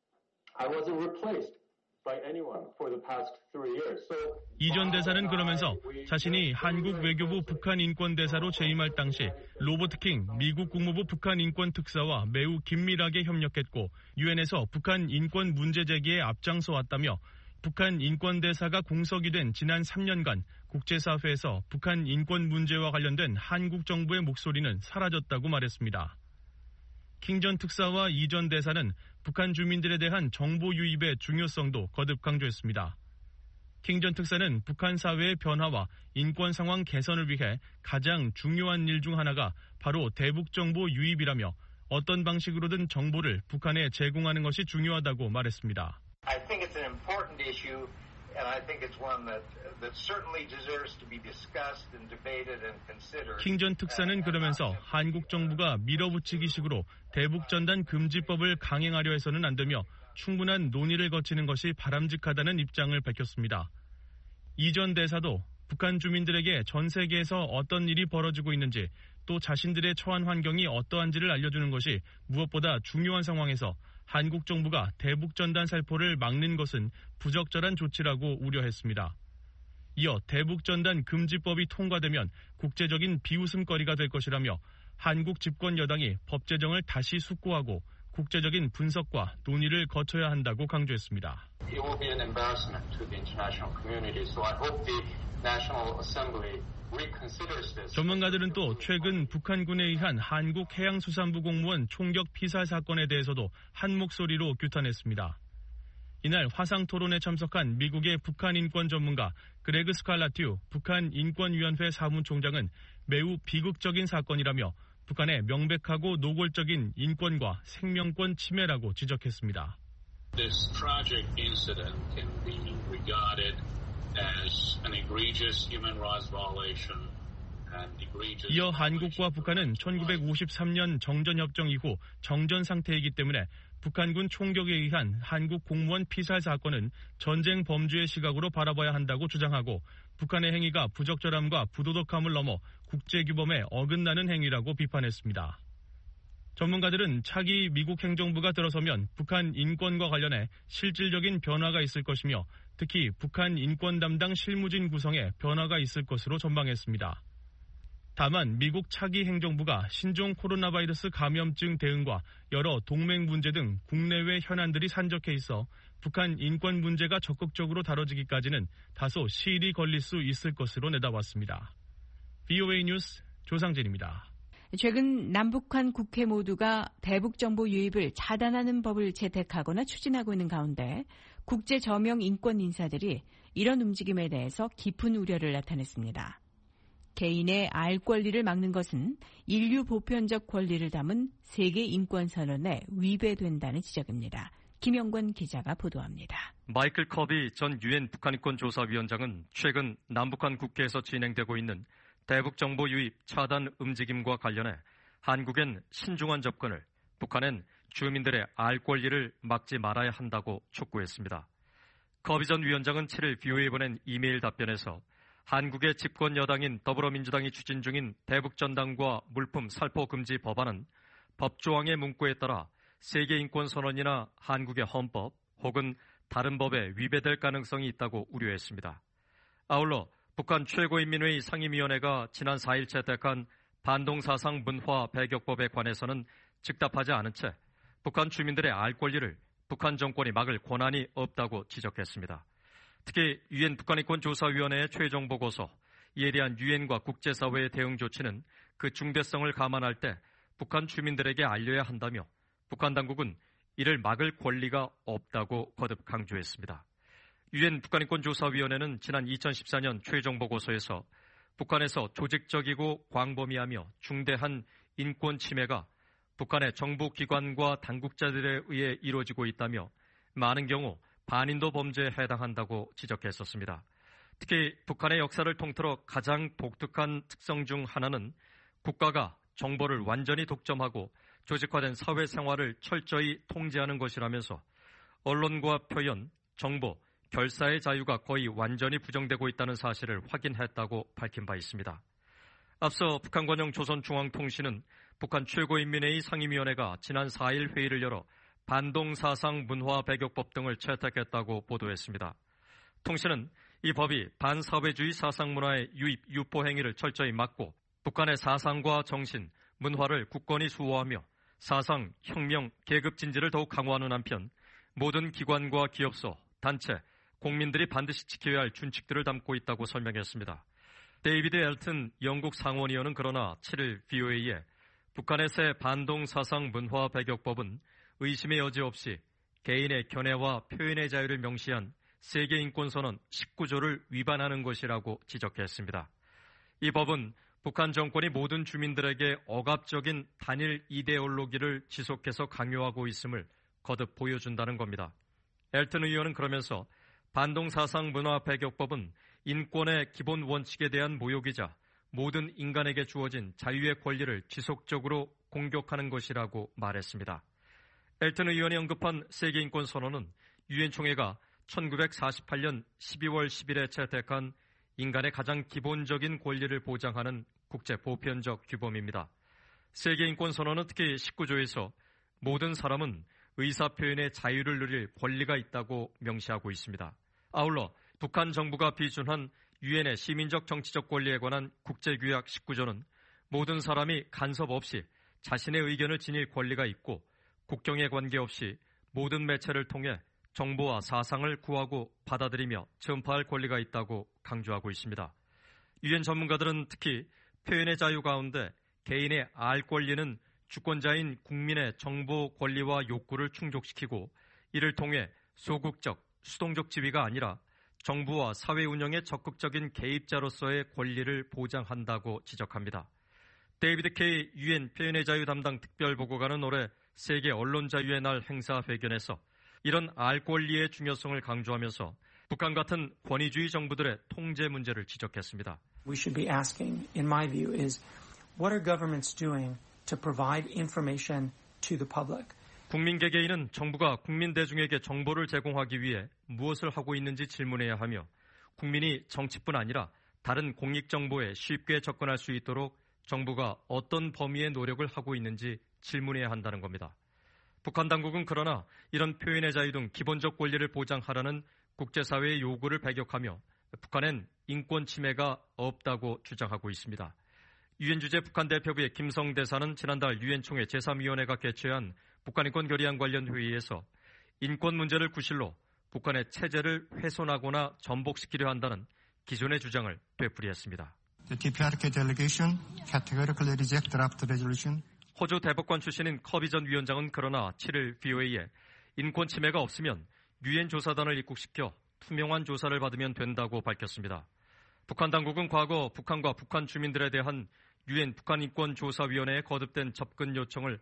I wasn't replaced by anyone for the past three years. So 이 전 대사는 그러면서 자신이 한국 외교부 북한 인권 대사로 재임할 당시 로버트 킹 미국 국무부 북한 인권 특사와 매우 긴밀하게 협력했고 유엔에서 북한 인권 문제 제기에 앞장서 왔다며 북한 인권 대사가 공석이 된 지난 삼 년간 국제사회에서 북한 인권 문제와 관련된 한국 정부의 목소리는 사라졌다고 말했습니다. 킹 전 특사와 이 전 대사는 북한 주민들에 대한 정보 유입의 중요성도 거듭 강조했습니다. 킹 전 특사는 북한 사회의 변화와 인권 상황 개선을 위해 가장 중요한 일 중 하나가 바로 대북 정보 유입이라며 어떤 방식으로든 정보를 북한에 제공하는 것이 중요하다고 말했습니다. I think it's an important issue, and I think it's one that that certainly deserves to be discussed and debated and considered. 킹 전 특사는 그러면서 한국 정부가 밀어붙이기식으로 대북 전단 금지법을 강행하려 해서는 안 되며 충분한 논의를 거치는 것이 바람직하다는 입장을 밝혔습니다. 이 전 대사도 북한 주민들에게 전 세계에서 어떤 일이 벌어지고 있는지 또 자신들의 처한 환경이 어떠한지를 알려주는 것이 무엇보다 중요한 상황에서 한국 정부가 대북 전단 살포를 막는 것은 부적절한 조치라고 우려했습니다. 이어 대북 전단 금지법이 통과되면 국제적인 비웃음거리가 될 것이라며 한국 집권 여당이 법 제정을 다시 숙고하고 국제적인 분석과 논의를 거쳐야 한다고 강조했습니다. It will be an embarrassment to the international community, so I hope the National Assembly reconsiders this. 전문가들은 또 최근 북한군에 의한 한국 해양수산부 공무원 총격 피살 사건에 대해서도 한 목소리로 규탄했습니다. 이날 화상 토론에 참석한 미국의 북한 인권 전문가 그레그 스칼라튜 북한 인권위원회 사무총장은 매우 비극적인 사건이라며 북한의 명백하고 노골적인 인권과 생명권 침해라고 지적했습니다. This tragic incident can be regarded as an egregious human rights violation and egregious. 이어 한국과 북한은 천구백오십삼 년 정전협정 이후 정전 상태이기 때문에 북한군 총격에 의한 한국 공무원 피살 사건은 전쟁 범죄의 시각으로 바라봐야 한다고 주장하고 북한의 행위가 부적절함과 부도덕함을 넘어 국제규범에 어긋나는 행위라고 비판했습니다. 전문가들은 차기 미국 행정부가 들어서면 북한 인권과 관련해 실질적인 변화가 있을 것이며 특히 북한 인권 담당 실무진 구성에 변화가 있을 것으로 전망했습니다. 다만 미국 차기 행정부가 신종 코로나 바이러스 감염증 대응과 여러 동맹 문제 등 국내외 현안들이 산적해 있어 북한 인권 문제가 적극적으로 다뤄지기까지는 다소 시일이 걸릴 수 있을 것으로 내다봤습니다. 브이오에이 뉴스 조상진입니다. 최근 남북한 국회 모두가 대북 정보 유입을 차단하는 법을 채택하거나 추진하고 있는 가운데 국제 저명 인권 인사들이 이런 움직임에 대해서 깊은 우려를 나타냈습니다. 개인의 알 권리를 막는 것은 인류 보편적 권리를 담은 세계 인권 선언에 위배된다는 지적입니다. 김영권 기자가 보도합니다. 마이클 커비 전 유엔 북한인권조사위원장은 최근 남북한 국회에서 진행되고 있는 대북 정보 유입 차단 움직임과 관련해 한국엔 신중한 접근을, 북한엔 주민들의 알 권리를 막지 말아야 한다고 촉구했습니다. 커비 전 위원장은 칠일 브이오에이에 보낸 이메일 답변에서 한국의 집권 여당인 더불어민주당이 추진 중인 대북 전단과 물품 살포 금지 법안은 법조항의 문구에 따라 세계인권선언이나 한국의 헌법 혹은 다른 법에 위배될 가능성이 있다고 우려했습니다. 아울러 북한 최고인민회의 상임위원회가 지난 사일 채택한 반동사상 문화 배격법에 관해서는 즉답하지 않은 채 북한 주민들의 알 권리를 북한 정권이 막을 권한이 없다고 지적했습니다. 특히 유엔 북한인권조사위원회의 최종 보고서, 이에 대한 유엔과 국제사회의 대응 조치는 그 중대성을 감안할 때 북한 주민들에게 알려야 한다며 북한 당국은 이를 막을 권리가 없다고 거듭 강조했습니다. 유엔 북한인권조사위원회는 지난 이천십사 년 최종 보고서에서 북한에서 조직적이고 광범위하며 중대한 인권 침해가 북한의 정부 기관과 당국자들에 의해 이루어지고 있다며 많은 경우 반인도 범죄에 해당한다고 지적했었습니다. 특히 북한의 역사를 통틀어 가장 독특한 특성 중 하나는 국가가 정보를 완전히 독점하고 조직화된 사회생활을 철저히 통제하는 것이라면서 언론과 표현, 정보, 결사의 자유가 거의 완전히 부정되고 있다는 사실을 확인했다고 밝힌 바 있습니다. 앞서 북한관영 조선중앙통신은 북한 최고인민회의 상임위원회가 지난 사일 회의를 열어 반동사상 문화 배격법 등을 채택했다고 보도했습니다. 통신은 이 법이 반사회주의 사상 문화의 유입, 유포 행위를 철저히 막고 북한의 사상과 정신, 문화를 굳건히 수호하며 사상, 혁명, 계급 진지를 더욱 강화하는 한편 모든 기관과 기업소, 단체, 국민들이 반드시 지켜야 할 준칙들을 담고 있다고 설명했습니다. 데이비드 엘튼 영국 상원의원은 그러나 칠일 브이오에이에 북한의 새 반동사상 문화 배격법은 의심의 여지 없이 개인의 견해와 표현의 자유를 명시한 세계인권선언 십구 조를 위반하는 것이라고 지적했습니다. 이 법은 북한 정권이 모든 주민들에게 억압적인 단일 이데올로기를 지속해서 강요하고 있음을 거듭 보여준다는 겁니다. 엘튼 의원은 그러면서 반동사상 문화 배격법은 인권의 기본 원칙에 대한 모욕이자 모든 인간에게 주어진 자유의 권리를 지속적으로 공격하는 것이라고 말했습니다. 엘튼 의원이 언급한 세계인권선언은 유엔 총회가 천구백사십팔 년 십이월 십일에 채택한 인간의 가장 기본적인 권리를 보장하는 국제 보편적 규범입니다. 세계인권선언은 특히 십구 조에서 모든 사람은 의사표현의 자유를 누릴 권리가 있다고 명시하고 있습니다. 아울러 북한 정부가 비준한 유엔의 시민적 정치적 권리에 관한 국제규약 십구 조는 모든 사람이 간섭 없이 자신의 의견을 지닐 권리가 있고 국경에 관계없이 모든 매체를 통해 정보와 사상을 구하고 받아들이며 전파할 권리가 있다고 강조하고 있습니다. 유엔 전문가들은 특히 표현의 자유 가운데 개인의 알 권리는 주권자인 국민의 정보 권리와 욕구를 충족시키고 이를 통해 소극적, 수동적 지위가 아니라 정부와 사회 운영의 적극적인 개입자로서의 권리를 보장한다고 지적합니다. 데이비드 케이 유엔 표현의 자유 담당 특별보고관은 올해 세계 언론 자유의 날 행사 회견에서 이런 알 권리의 중요성을 강조하면서 북한 같은 권위주의 정부들의 통제 문제를 지적했습니다. We should be asking, in my view, is what are governments doing to provide information to the public? 국민 개개인은 정부가 국민 대중에게 정보를 제공하기 위해 무엇을 하고 있는지 질문해야 하며 국민이 정치뿐 아니라 다른 공익 정보에 쉽게 접근할 수 있도록 정부가 어떤 범위의 노력을 하고 있는지 질문해야 한다는 겁니다. 북한 당국은 그러나 이런 표현의 자유 등 기본적 권리를 보장하라는 국제사회의 요구를 배격하며 북한엔 인권 침해가 없다고 주장하고 있습니다. 유엔 주재 북한 대표부의 김성 대사는 지난달 유엔 총회 제삼 위원회가 개최한 북한 인권 결의안 관련 회의에서 인권 문제를 구실로 북한의 체제를 훼손하거나 전복시키려 한다는 기존의 주장을 되풀이했습니다. The 디피아르케이 delegation categorically reject draft resolution. 호주 대법관 출신인 커비 전 위원장은 그러나 칠일 브이오에이에 인권 침해가 없으면 유엔 조사단을 입국시켜 투명한 조사를 받으면 된다고 밝혔습니다. 북한 당국은 과거 북한과 북한 주민들에 대한 유엔 북한인권조사위원회의 거듭된 접근 요청을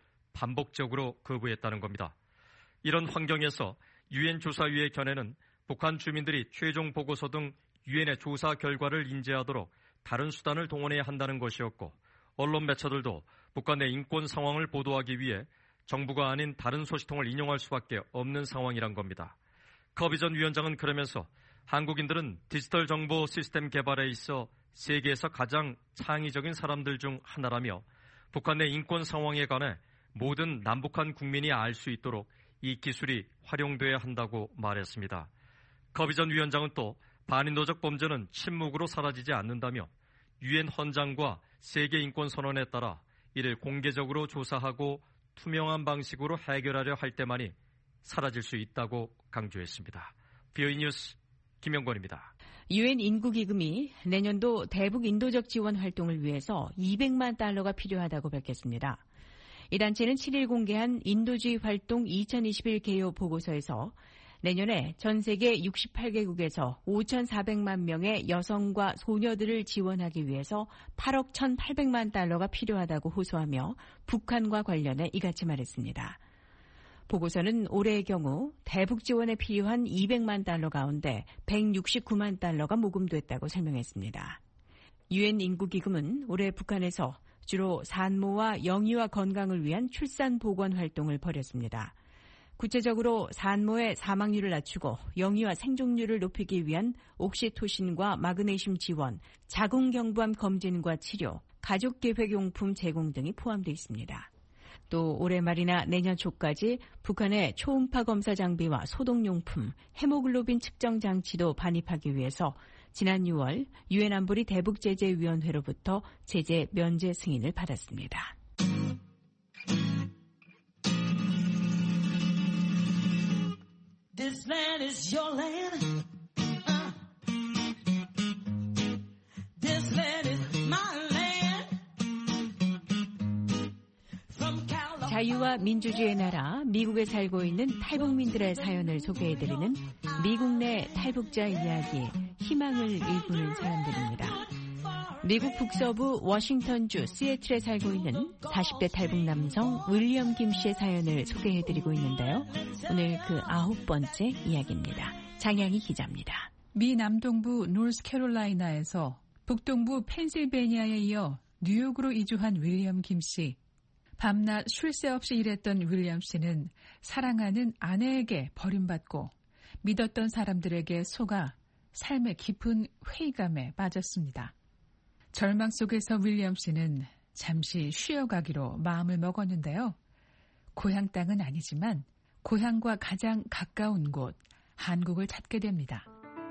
반복적으로 거부했다는 겁니다. 이런 환경에서 유엔 조사위의 견해는 북한 주민들이 최종 보고서 등 유엔의 조사 결과를 인지하도록 다른 수단을 동원해야 한다는 것이었고 언론 매체들도 북한의 인권 상황을 보도하기 위해 정부가 아닌 다른 소식통을 인용할 수밖에 없는 상황이란 겁니다. 커비 전 위원장은 그러면서 한국인들은 디지털 정보 시스템 개발에 있어 세계에서 가장 창의적인 사람들 중 하나라며 북한의 인권 상황에 관해 모든 남북한 국민이 알 수 있도록 이 기술이 활용돼야 한다고 말했습니다. 커비 전 위원장은 또 반인도적 범죄는 침묵으로 사라지지 않는다며 유엔 헌장과 세계인권선언에 따라 이를 공개적으로 조사하고 투명한 방식으로 해결하려 할 때만이 사라질 수 있다고 강조했습니다. 비오이 뉴스 김영권입니다. 유엔 인구기금이 내년도 대북 인도적 지원 활동을 위해서 이백만 달러가 필요하다고 밝혔습니다. 이 단체는 칠일 공개한 인도주의 활동 이천이십일 개요 보고서에서 내년에 전 세계 육십팔 개국에서 오천사백만 명의 여성과 소녀들을 지원하기 위해서 팔억 천팔백만 달러가 필요하다고 호소하며 북한과 관련해 이같이 말했습니다. 보고서는 올해의 경우 대북 지원에 필요한 이백만 달러 가운데 백육십구만 달러가 모금됐다고 설명했습니다. 유엔 인구기금은 올해 북한에서 주로 산모와 영유아 건강을 위한 출산 보건 활동을 벌였습니다. 구체적으로 산모의 사망률을 낮추고 영유아 생존율을 높이기 위한 옥시토신과 마그네슘 지원, 자궁경부암 검진과 치료, 가족계획용품 제공 등이 포함되어 있습니다. 또 올해 말이나 내년 초까지 북한의 초음파 검사 장비와 소독용품, 헤모글로빈 측정 장치도 반입하기 위해서 지난 유월 유엔 안보리 대북제재위원회로부터 제재 면제 승인을 받았습니다. This land is your land. Uh. This land is my land. 자유와 민주주의의 나라 미국에 살고 있는 탈북민들의 사연을 소개해드리는 미국 내 탈북자 이야기, 희망을 일구는 사람들입니다. 미국 북서부 워싱턴주 시애틀에 살고 있는 사십 대 탈북 남성 윌리엄 김 씨의 사연을 소개해드리고 있는데요. 오늘 그 아홉 번째 이야기입니다. 장양희 기자입니다. 미 남동부 노스캐롤라이나에서 북동부 펜실베니아에 이어 뉴욕으로 이주한 윌리엄 김 씨. 밤낮 쉴 새 없이 일했던 윌리엄 씨는 사랑하는 아내에게 버림받고 믿었던 사람들에게 속아 삶의 깊은 회의감에 빠졌습니다. 절망 속에서 윌리엄 씨는 잠시 쉬어가기로 마음을 먹었는데요. 고향 땅은 아니지만 고향과 가장 가까운 곳, 한국을 찾게 됩니다.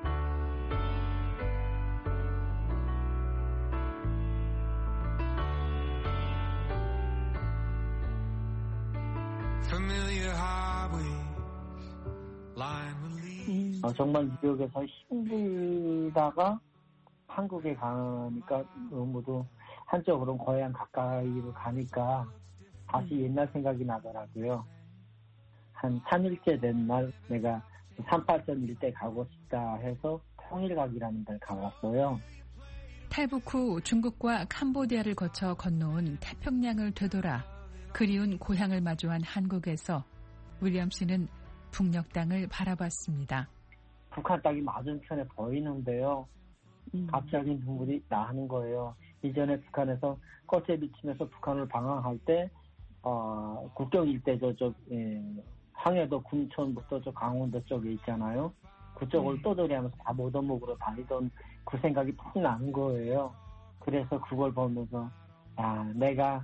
음, 어, 정말 뉴욕에서 힘들다가 한국에 가니까 너무도 한쪽으로 고향 가까이로 가니까 다시 음. 옛날 생각이 나더라고요. 한 삼 일째 된 날 내가 삼팔선 일대 가고 싶다 해서 통일각이라는 데를 가봤어요. 탈북 후 중국과 캄보디아를 거쳐 건너온 태평양을 되돌아 그리운 고향을 마주한 한국에서 윌리엄 씨는 북녘 땅을 바라봤습니다. 북한 땅이 맞은편에 보이는데요. 음. 갑자기 눈물이 나는 거예요. 이전에 북한에서 꽃에 비치면서 북한을 방황할 때 어, 국경 일대 저쪽 예, 황해도 군천부터 저 강원도 쪽에 있잖아요. 그쪽을 네. 떠돌이하면서 다 모더목으로 다니던 그 생각이 푹 나는 거예요. 그래서 그걸 보면서 야, 내가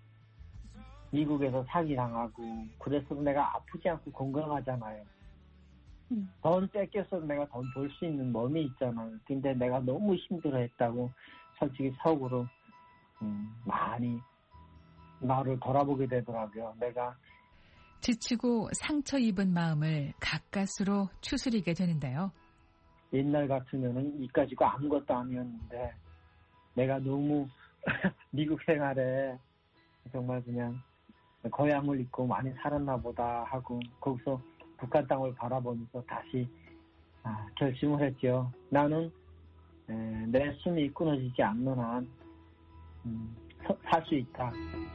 미국에서 사기당하고 그래서 내가 아프지 않고 건강하잖아요. 음. 돈 뺏겨서 내가 돈 벌 수 있는 몸이 있잖아요. 근데 내가 너무 힘들어했다고 솔직히 속으로 음, 많이 나를 돌아보게 되더라고요. 내가 지치고 상처 입은 마음을 가까스로 추스리게 되는데요. 옛날 같으면은 이까지고 아무것도 아니었는데 내가 너무 미국 생활에 정말 그냥 고향을 잊고 많이 살았나 보다 하고 거기서 북한 땅을 바라보면서 다시 아, 결심을 했죠. 나는 에, 내 숨이 끊어지지 않는 한 음, 살 수 있다.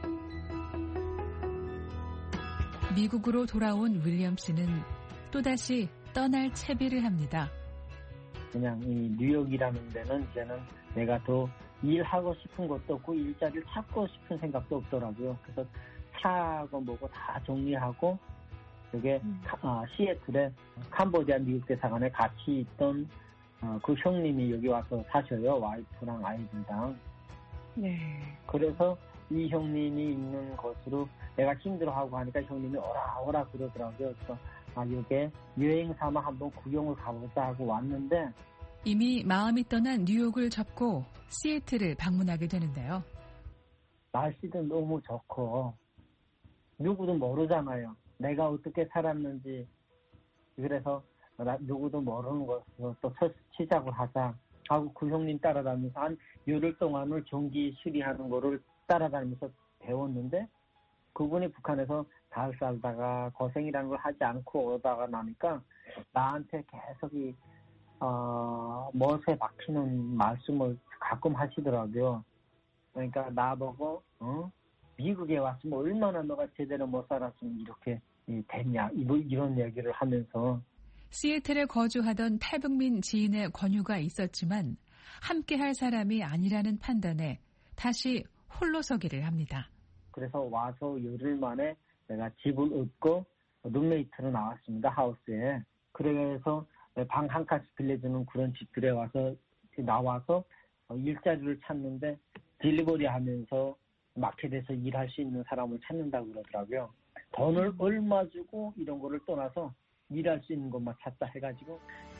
미국으로 돌아온 윌리엄 씨는 또다시 떠날 채비를 합니다. 그냥 이 뉴욕이라는 데는 이제는 내가 더 일하고 싶은 것도 없고 일자리를 찾고 싶은 생각도 없더라고요. 그래서 차하고 뭐고 다 정리하고 여기 음. 아, 시애틀에 캄보디아 미국 대사관에 같이 있던 어, 그 형님이 여기 와서 사셔요. 와이프랑 아이들랑. 네. 그래서 이 형님이 있는 곳으로 내가 힘들어하고 하니까 형님이 오라 오라 그러더라고요. 그래서 아 여기에 여행 삼아 한번 구경을 가보자 하고 왔는데 이미 마음이 떠난 뉴욕을 접고 시애틀을 방문하게 되는데요. 날씨도 너무 좋고 누구도 모르잖아요. 내가 어떻게 살았는지. 그래서 나, 누구도 모르는 것으로 또 첫 시작을 하자 하고 그 형님 따라다니면서 한 열흘 동안을 전기 수리하는 거를 따라다니면서 배웠는데 그분이 북한에서 잘 살다가 고생이라는 걸 하지 않고 오다가 나니까 나한테 계속 이 어, 못에 박히는 말씀을 가끔 하시더라고요. 그러니까 나보고 어? 미국에 왔으면 얼마나 너가 제대로 못 살았으면 이렇게 됐냐 이런 얘기를 하면서 시애틀에 거주하던 탈북민 지인의 권유가 있었지만 함께할 사람이 아니라는 판단에 다시 홀로 서기를 합니다. 그래서 와서 열흘 만에 내가 집을 얻고 룸메이트로 나왔습니다. 하우스에. 그래서 방 한 칸씩 빌려주는 그런 집들에 와서 나와서 일자리를 찾는데 딜리버리 하면서 마켓에서 일할 수 있는 사람을 찾는다고 그러더라고요. 돈을 얼마 주고 이런 거를 떠나서 일할 수 있는 것만 찾자 해가지고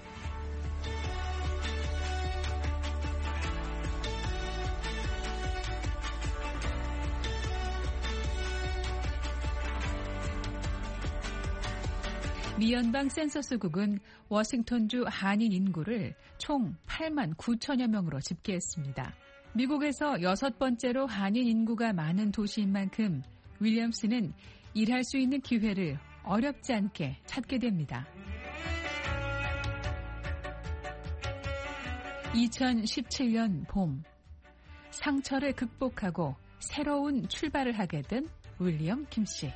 미 연방 센서스국은 워싱턴주 한인 인구를 총 팔만 구천여 명으로 집계했습니다. 미국에서 여섯 번째로 한인 인구가 많은 도시인 만큼 윌리엄스는 일할 수 있는 기회를 어렵지 않게 찾게 됩니다. 이천십칠 년 봄, 상처를 극복하고 새로운 출발을 하게 된 윌리엄 김씨.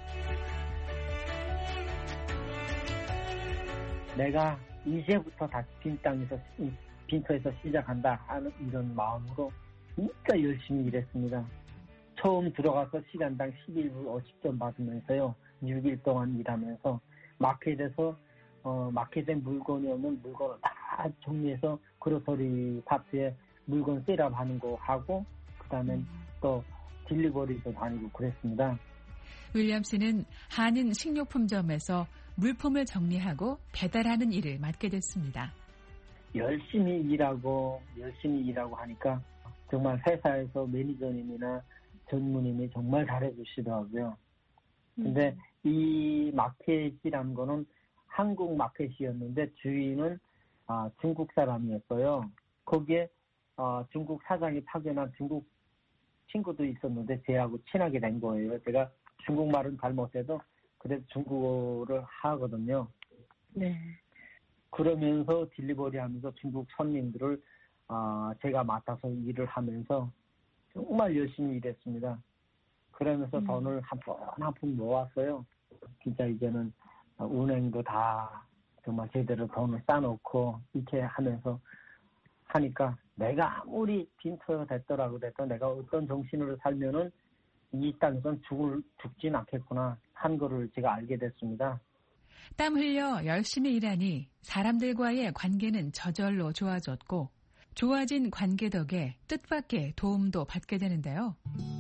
내가 이제부터 다시 빈 땅에서, 빈터에서 시작한다 하는 이런 마음으로 진짜 열심히 일했습니다. 처음 들어가서 시간당 십일 불 오십 전 받으면서요. 육 일 동안 일하면서 마켓에서 어, 마켓에 물건이 오면 물건을 다 정리해서 그로서리 파트에 물건 셋업하는 거 하고 그다음에 음. 또 딜리버리도 다니고 그랬습니다. 윌리엄스는 한인 식료품점에서 물품을 정리하고 배달하는 일을 맡게 됐습니다. 열심히 일하고 열심히 일하고 하니까 정말 회사에서 매니저님이나 전무님이 정말 잘해주시더라고요. 근데 음. 이 마켓이라는 거는 한국 마켓이었는데 주인은 아, 중국 사람이었어요. 거기에 어, 중국 사장이 파견한 중국 친구도 있었는데 쟤하고 친하게 된 거예요. 제가 중국말은 잘 못해도 그래도 중국어를 하거든요. 네. 그러면서 딜리버리 하면서 중국 손님들을 어, 제가 맡아서 일을 하면서 정말 열심히 일했습니다. 그러면서 음. 돈을 한 푼 한 푼 모았어요. 진짜 이제는 은행도 다 정말 제대로 돈을 쌓아놓고 이렇게 하면서 하니까 내가 아무리 빈터가 됐더라고 됐던 내가 어떤 정신으로 살면은 이 땅에선 죽을, 죽진 않겠구나 한 거를 제가 알게 됐습니다. 땀 흘려 열심히 일하니 사람들과의 관계는 저절로 좋아졌고 좋아진 관계 덕에 뜻밖의 도움도 받게 되는데요.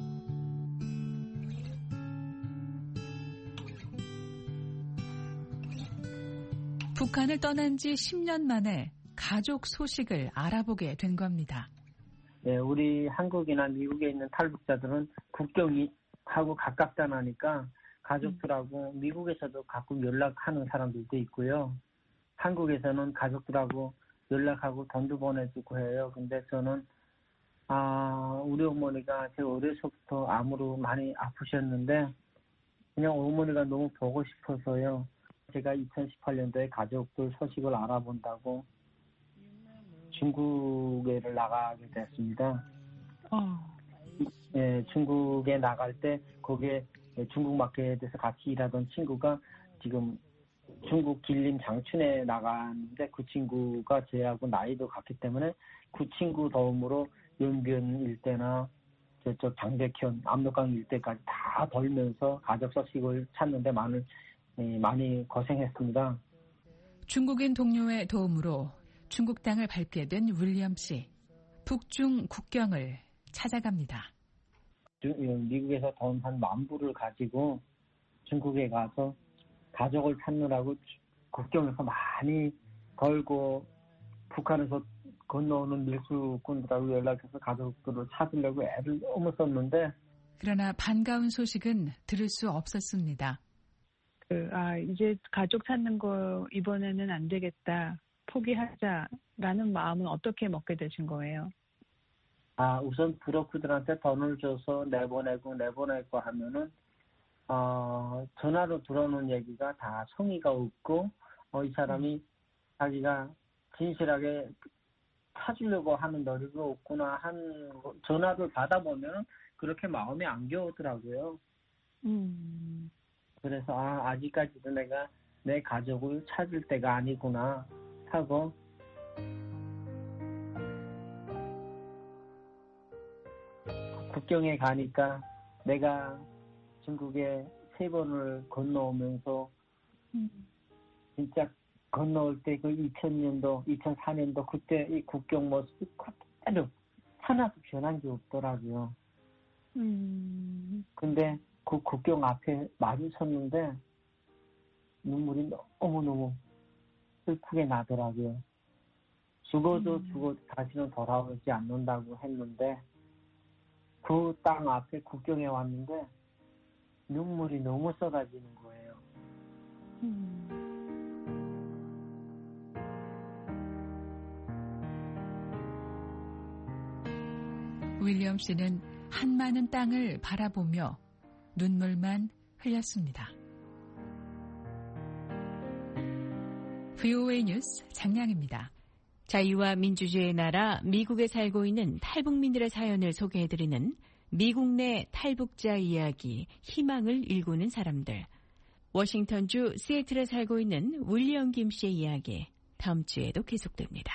북한을 떠난 지 십 년 만에 가족 소식을 알아보게 된 겁니다. 네, 우리 한국이나 미국에 있는 탈북자들은 국경이 하고 가깝다나니까 가족들하고 음. 미국에서도 가끔 연락하는 사람들도 있고요. 한국에서는 가족들하고 연락하고 돈도 보내주고 해요. 근데 저는 아 우리 어머니가 제 어려서부터 암으로 많이 아프셨는데 그냥 어머니가 너무 보고 싶어서요. 제가 이천십팔 년도에 가족들 소식을 알아본다고 중국에를 나가게 됐습니다. 어. 예, 중국에 나갈 때 거기에 중국 마켓에서 같이 일하던 친구가 지금 중국 길림 장춘에 나갔는데 그 친구가 저하고 나이도 같기 때문에 그 친구 도움으로 연변 일대나 저쪽 장백현, 압록강 일대까지 다 돌면서 가족 소식을 찾는데 많은 많이 고생했습니다. 중국인 동료의 도움으로 중국 땅을 밟게 된 윌리엄 씨. 북중 국경을 찾아갑니다. 미국에서 돈 한 만 불을 가지고 중국에 가서 가족을 찾느라고 국경에서 많이 걸고 북한에서 건너오는 밀수꾼들하고 연락해서 가족들을 찾으려고 애를 너무 썼는데 그러나 반가운 소식은 들을 수 없었습니다. 그, 아, 이제 가족 찾는 거 이번에는 안 되겠다. 포기하자라는 마음은 어떻게 먹게 되신 거예요? 아, 우선 브로커들한테 돈을 줘서 내보내고 내보내고 하면은 어, 전화로 들어오는 얘기가 다 성의가 없고 어, 이 사람이 음. 자기가 진실하게 찾으려고 하는 노력이 없구나 한 전화를 받아보면 그렇게 마음이 안 겨우더라고요. 음. 그래서 아, 아직까지도 내가 내 가족을 찾을 때가 아니구나 하고 국경에 가니까 내가 중국에 세 번을 건너오면서 음. 진짜 건너올 때 그 이천 년도, 이천사 년도 그때 이 국경 모습이 그대로 하나도 변한 게 없더라고요. 음. 근데 그 국경 앞에 마주쳤는데 눈물이 너무너무 슬프게 나더라고요. 죽어도 음. 죽어도 다시는 돌아오지 않는다고 했는데 그 땅 앞에 국경에 왔는데 눈물이 너무 쏟아지는 거예요. 음. 윌리엄 씨는 한많은 땅을 바라보며 눈물만 흘렸습니다. 브이오에이 뉴스 장량입니다. 자유와 민주주의의 나라 미국에 살고 있는 탈북민들의 사연을 소개해드리는 미국 내 탈북자 이야기, 희망을 일구는 사람들. 워싱턴주 시애틀에 살고 있는 윌리엄 김 씨의 이야기, 다음 주에도 계속됩니다.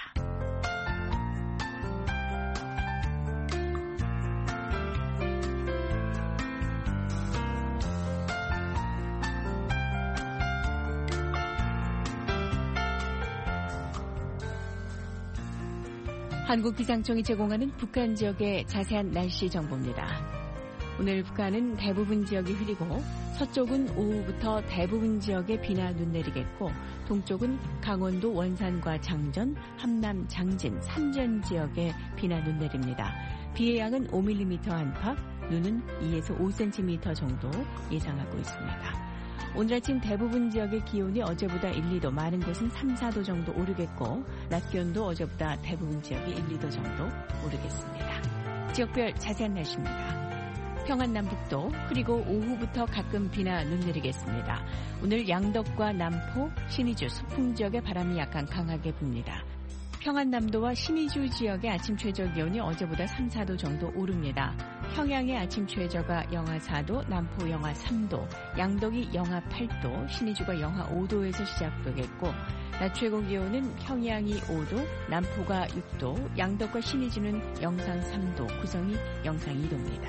한국기상청이 제공하는 북한 지역의 자세한 날씨 정보입니다. 오늘 북한은 대부분 지역이 흐리고 서쪽은 오후부터 대부분 지역에 비나 눈 내리겠고 동쪽은 강원도 원산과 장전, 함남, 장진, 삼전 지역에 비나 눈 내립니다. 비의 양은 오 밀리미터 안팎, 눈은 이에서 오 센티미터 정도 예상하고 있습니다. 오늘 아침 대부분 지역의 기온이 어제보다 일, 이 도, 많은 곳은 삼, 사 도 정도 오르겠고 낮 기온도 어제보다 대부분 지역이 일, 이 도 정도 오르겠습니다. 지역별 자세한 날씨입니다. 평안남북도 흐리고 오후부터 가끔 비나 눈 내리겠습니다. 오늘 양덕과 남포, 신의주, 수풍 지역에 바람이 약간 강하게 붑니다. 평안남도와 신의주 지역의 아침 최저 기온이 어제보다 삼, 사 도 정도 오릅니다. 평양의 아침 최저가 영하 사 도, 남포 영하 삼 도, 양덕이 영하 팔 도, 신의주가 영하 오 도에서 시작되겠고 낮 최고 기온은 평양이 오 도, 남포가 육 도, 양덕과 신의주는 영상 삼 도, 구성이 영상 이 도입니다.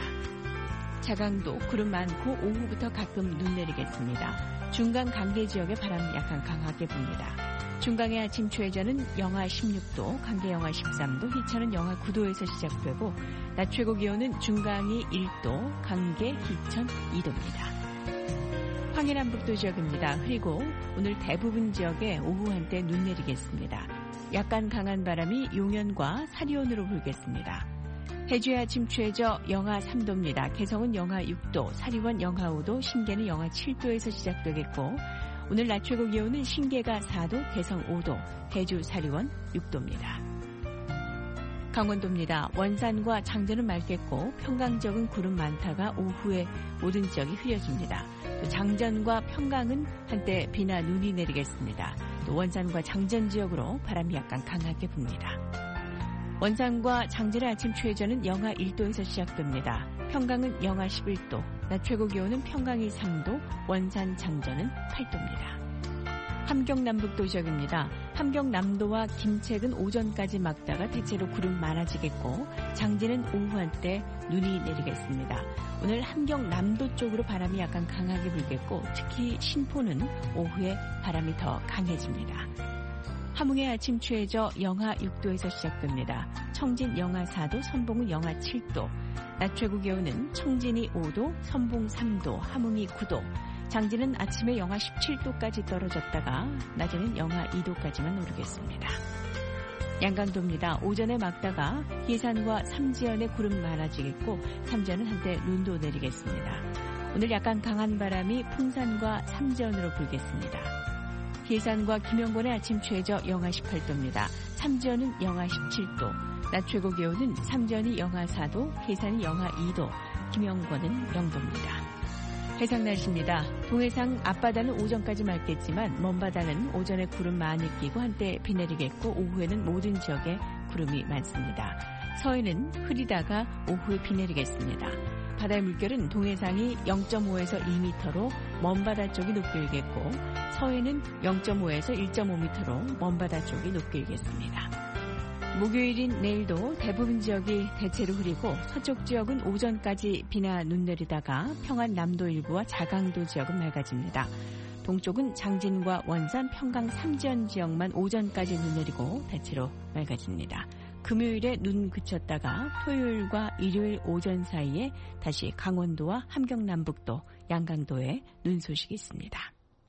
자강도 구름 많고 오후부터 가끔 눈 내리겠습니다. 중강 강계 지역에 바람이 약간 강하게 붑니다. 중강의 아침 최저는 영하 십육 도, 강계 영하 십삼 도, 희천은 영하 구 도에서 시작되고 낮 최고 기온은 중강이 일 도, 강계, 희천 이 도입니다. 황해남북도 지역입니다. 흐리고 오늘 대부분 지역에 오후 한때 눈 내리겠습니다. 약간 강한 바람이 용현과 사리온으로 불겠습니다. 해주의 아침 최저 영하 삼 도입니다. 개성은 영하 육 도, 사리원 영하 오 도, 신계는 영하 칠 도에서 시작되겠고 오늘 낮 최고 기온은 신계가 사 도, 개성 오 도, 해주 사리원 육 도입니다. 강원도입니다. 원산과 장전은 맑겠고 평강 지역은 구름 많다가 오후에 모든 지역이 흐려집니다. 또 장전과 평강은 한때 비나 눈이 내리겠습니다. 또 원산과 장전 지역으로 바람이 약간 강하게 붑니다. 원산과 장전의 아침 최저는 영하 일 도에서 시작됩니다. 평강은 영하 십일 도, 낮 최고 기온은 평강이 삼 도, 원산 장전은 팔 도입니다. 함경남북도 지역입니다. 함경남도와 김책은 오전까지 막다가 대체로 구름 많아지겠고 장진은 오후 한때 눈이 내리겠습니다. 오늘 함경남도 쪽으로 바람이 약간 강하게 불겠고 특히 신포는 오후에 바람이 더 강해집니다. 함흥의 아침 최저 영하 육 도에서 시작됩니다. 청진 영하 사 도, 선봉은 영하 칠 도, 낮 최고 기온은 청진이 오 도, 선봉 삼 도, 함흥이 구 도, 장진은 아침에 영하 십칠 도까지 떨어졌다가 낮에는 영하 이 도까지만 오르겠습니다. 양강도입니다. 오전에 막다가 예산과 삼지연에 구름 많아지겠고 삼지연은 한때 눈도 내리겠습니다. 오늘 약간 강한 바람이 풍산과 삼지연으로 불겠습니다. 예산과 김영권의 아침 최저 영하 십팔 도입니다. 삼지연은 영하 십칠 도, 낮 최고 기온은 삼지연이 영하 사 도, 예산이 영하 이 도, 김영권은 영 도입니다. 해상 날씨입니다. 동해상 앞바다는 오전까지 맑겠지만 먼바다는 오전에 구름 많이 끼고 한때 비 내리겠고 오후에는 모든 지역에 구름이 많습니다. 서해는 흐리다가 오후에 비 내리겠습니다. 바다의 물결은 동해상이 영 점 오에서 이 미터로 먼바다 쪽이 높게 일겠고 서해는 영 점 오에서 일 점 오 미터로 먼바다 쪽이 높게 일겠습니다. 목요일인 내일도 대부분 지역이 대체로 흐리고 서쪽 지역은 오전까지 비나 눈 내리다가 평안 남도 일부와 자강도 지역은 맑아집니다. 동쪽은 장진과 원산, 평강, 삼지연 지역만 오전까지 눈 내리고 대체로 맑아집니다. 금요일에 눈 그쳤다가 토요일과 일요일 오전 사이에 다시 강원도와 함경남북도, 양강도에 눈 소식이 있습니다.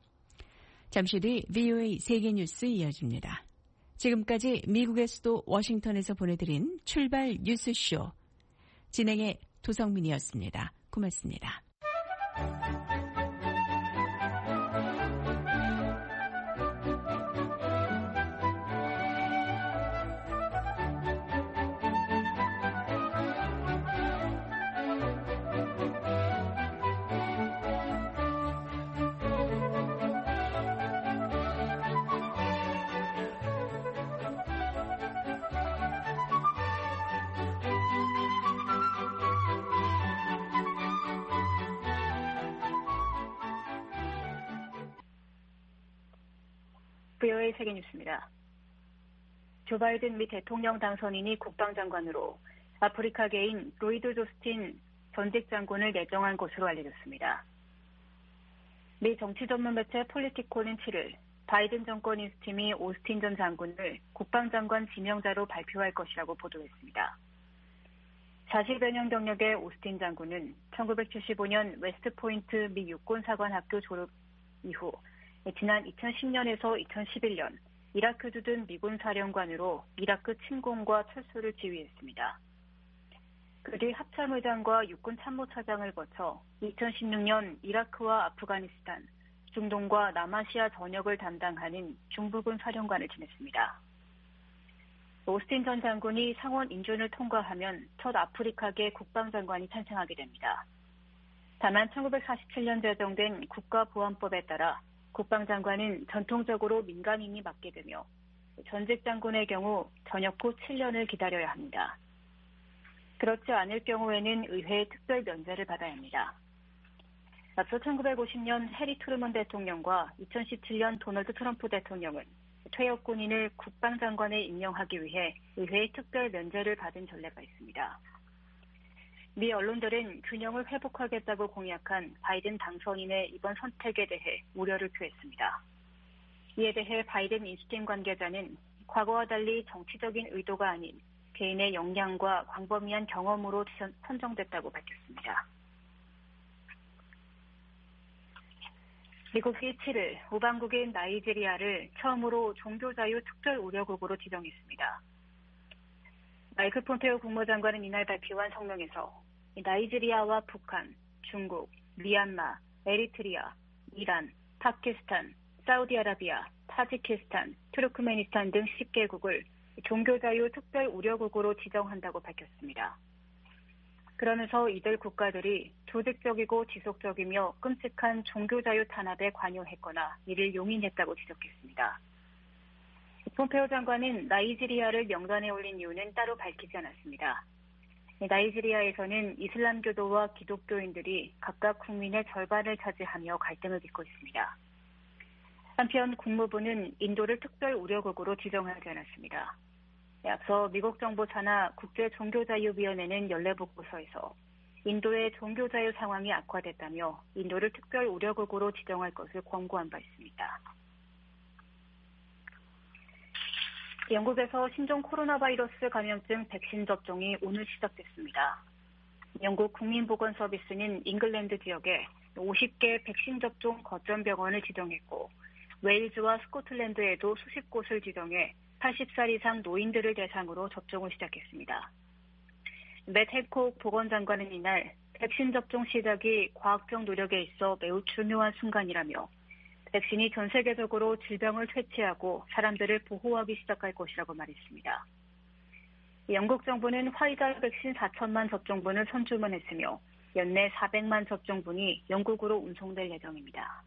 잠시 뒤 브이오에이 세계뉴스 이어집니다. 지금까지 미국의 수도 워싱턴에서 보내드린 출발 뉴스쇼. 진행의 도성민이었습니다. 고맙습니다. 브이오에이 세계뉴스입니다. 조 바이든 미 대통령 당선인이 국방장관으로 아프리카계인 로이드 조스틴 전직 장군을 내정한 것으로 알려졌습니다. 미 정치 전문 매체 폴리티코는 칠일 바이든 정권 인수팀이 오스틴 전 장군을 국방장관 지명자로 발표할 것이라고 보도했습니다. 사십여 년 경력의 오스틴 장군은 천구백칠십오 년 웨스트포인트 미 육군사관학교 졸업 이후 지난 이천십 년에서 이천십일 년 이라크 주둔 미군 사령관으로 이라크 침공과 철수를 지휘했습니다. 그 뒤 합참의장과 육군 참모차장을 거쳐 이천십육 년 이라크와 아프가니스탄, 중동과 남아시아 전역을 담당하는 중부군 사령관을 지냈습니다. 오스틴 전 장군이 상원 인준을 통과하면 첫 아프리카계 국방장관이 탄생하게 됩니다. 다만 천구백사십칠 년 제정된 국가보안법에 따라 국방장관은 전통적으로 민간인이 맡게 되며 전직 장군의 경우 전역 후 칠 년을 기다려야 합니다. 그렇지 않을 경우에는 의회의 특별 면제를 받아야 합니다. 앞서 천구백오십 년 해리 트루먼 대통령과 이천십칠 년 도널드 트럼프 대통령은 퇴역 군인을 국방장관에 임명하기 위해 의회의 특별 면제를 받은 전례가 있습니다. 미 언론들은 균형을 회복하겠다고 공약한 바이든 당선인의 이번 선택에 대해 우려를 표했습니다. 이에 대해 바이든 인수팀 관계자는 과거와 달리 정치적인 의도가 아닌 개인의 역량과 광범위한 경험으로 선정됐다고 밝혔습니다. 미국이 칠일 우방국인 나이지리아를 처음으로 종교자유 특별우려국으로 지정했습니다. 마이크 폼페오 국무장관은 이날 발표한 성명에서 나이지리아와 북한, 중국, 미얀마, 에리트리아, 이란, 파키스탄, 사우디아라비아, 타지키스탄, 투르크메니스탄 등 십 개국을 종교자유 특별우려국으로 지정한다고 밝혔습니다. 그러면서 이들 국가들이 조직적이고 지속적이며 끔찍한 종교자유 탄압에 관여했거나 이를 용인했다고 지적했습니다. 폼페오 장관은 나이지리아를 명단에 올린 이유는 따로 밝히지 않았습니다. 나이지리아에서는 이슬람교도와 기독교인들이 각각 국민의 절반을 차지하며 갈등을 빚고 있습니다. 한편 국무부는 인도를 특별우려국으로 지정하지 않았습니다. 앞서 미국 정부 산하 국제종교자유위원회는 연례 보고서에서 인도의 종교자유 상황이 악화됐다며 인도를 특별우려국으로 지정할 것을 권고한 바 있습니다. 영국에서 신종 코로나 바이러스 감염증 백신 접종이 오늘 시작됐습니다. 영국 국민보건서비스는 잉글랜드 지역에 오십 개 백신 접종 거점 병원을 지정했고 웨일즈와 스코틀랜드에도 수십 곳을 지정해 팔십 살 이상 노인들을 대상으로 접종을 시작했습니다. 맷 헨콕 보건장관은 이날 백신 접종 시작이 과학적 노력에 있어 매우 중요한 순간이라며 백신이 전 세계적으로 질병을 퇴치하고 사람들을 보호하기 시작할 것이라고 말했습니다. 영국 정부는 화이자 백신 사천만 접종분을 선주문했으며 연내 사백만 접종분이 영국으로 운송될 예정입니다.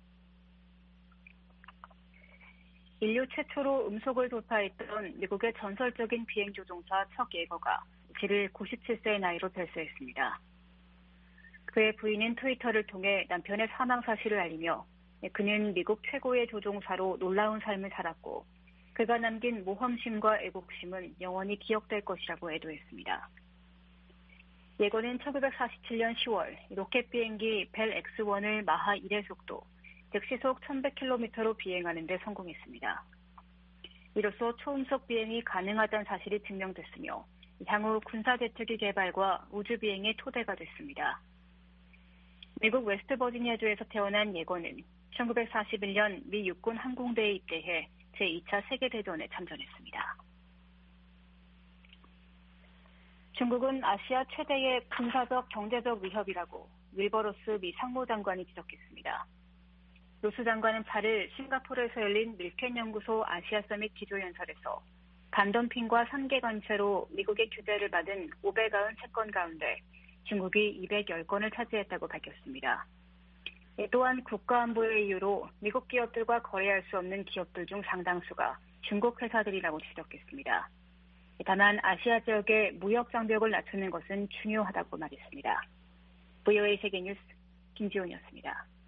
인류 최초로 음속을 돌파했던 미국의 전설적인 비행조종사 척 예거가 칠일 구십칠 세의 나이로 별세했습니다. 그의 부인은 트위터를 통해 남편의 사망 사실을 알리며 그는 미국 최고의 조종사로 놀라운 삶을 살았고 그가 남긴 모험심과 애국심은 영원히 기억될 것이라고 애도했습니다. 예거는 천구백사십칠 년 시월 로켓 비행기 벨 엑스원을 마하 일의 속도, 즉 시속 천백 킬로미터로 비행하는 데 성공했습니다. 이로써 초음속 비행이 가능하다는 사실이 증명됐으며 향후 군사제트기 개발과 우주비행의 토대가 됐습니다. 미국 웨스트버지니아주에서 태어난 예거는 천구백사십일 년 미 육군 항공대에 입대해 제이 차 세계대전에 참전했습니다. 중국은 아시아 최대의 군사적 경제적 위협이라고 윌버로스 미 상무장관이 지적했습니다. 로스 장관은 팔일 싱가포르에서 열린 밀켄 연구소 아시아 서밋 기조연설에서 반덤핑과 산계 관체로 미국의 규제를 받은 오백구십일 채권 가운데 중국이 이백십 건을 차지했다고 밝혔습니다. 또한 국가안보의 이유로 미국 기업들과 거래할 수 없는 기업들 중 상당수가 중국 회사들이라고 지적했습니다. 다만 아시아 지역의 무역 장벽을 낮추는 것은 중요하다고 말했습니다. 브이오에이 세계뉴스 김지훈이었습니다.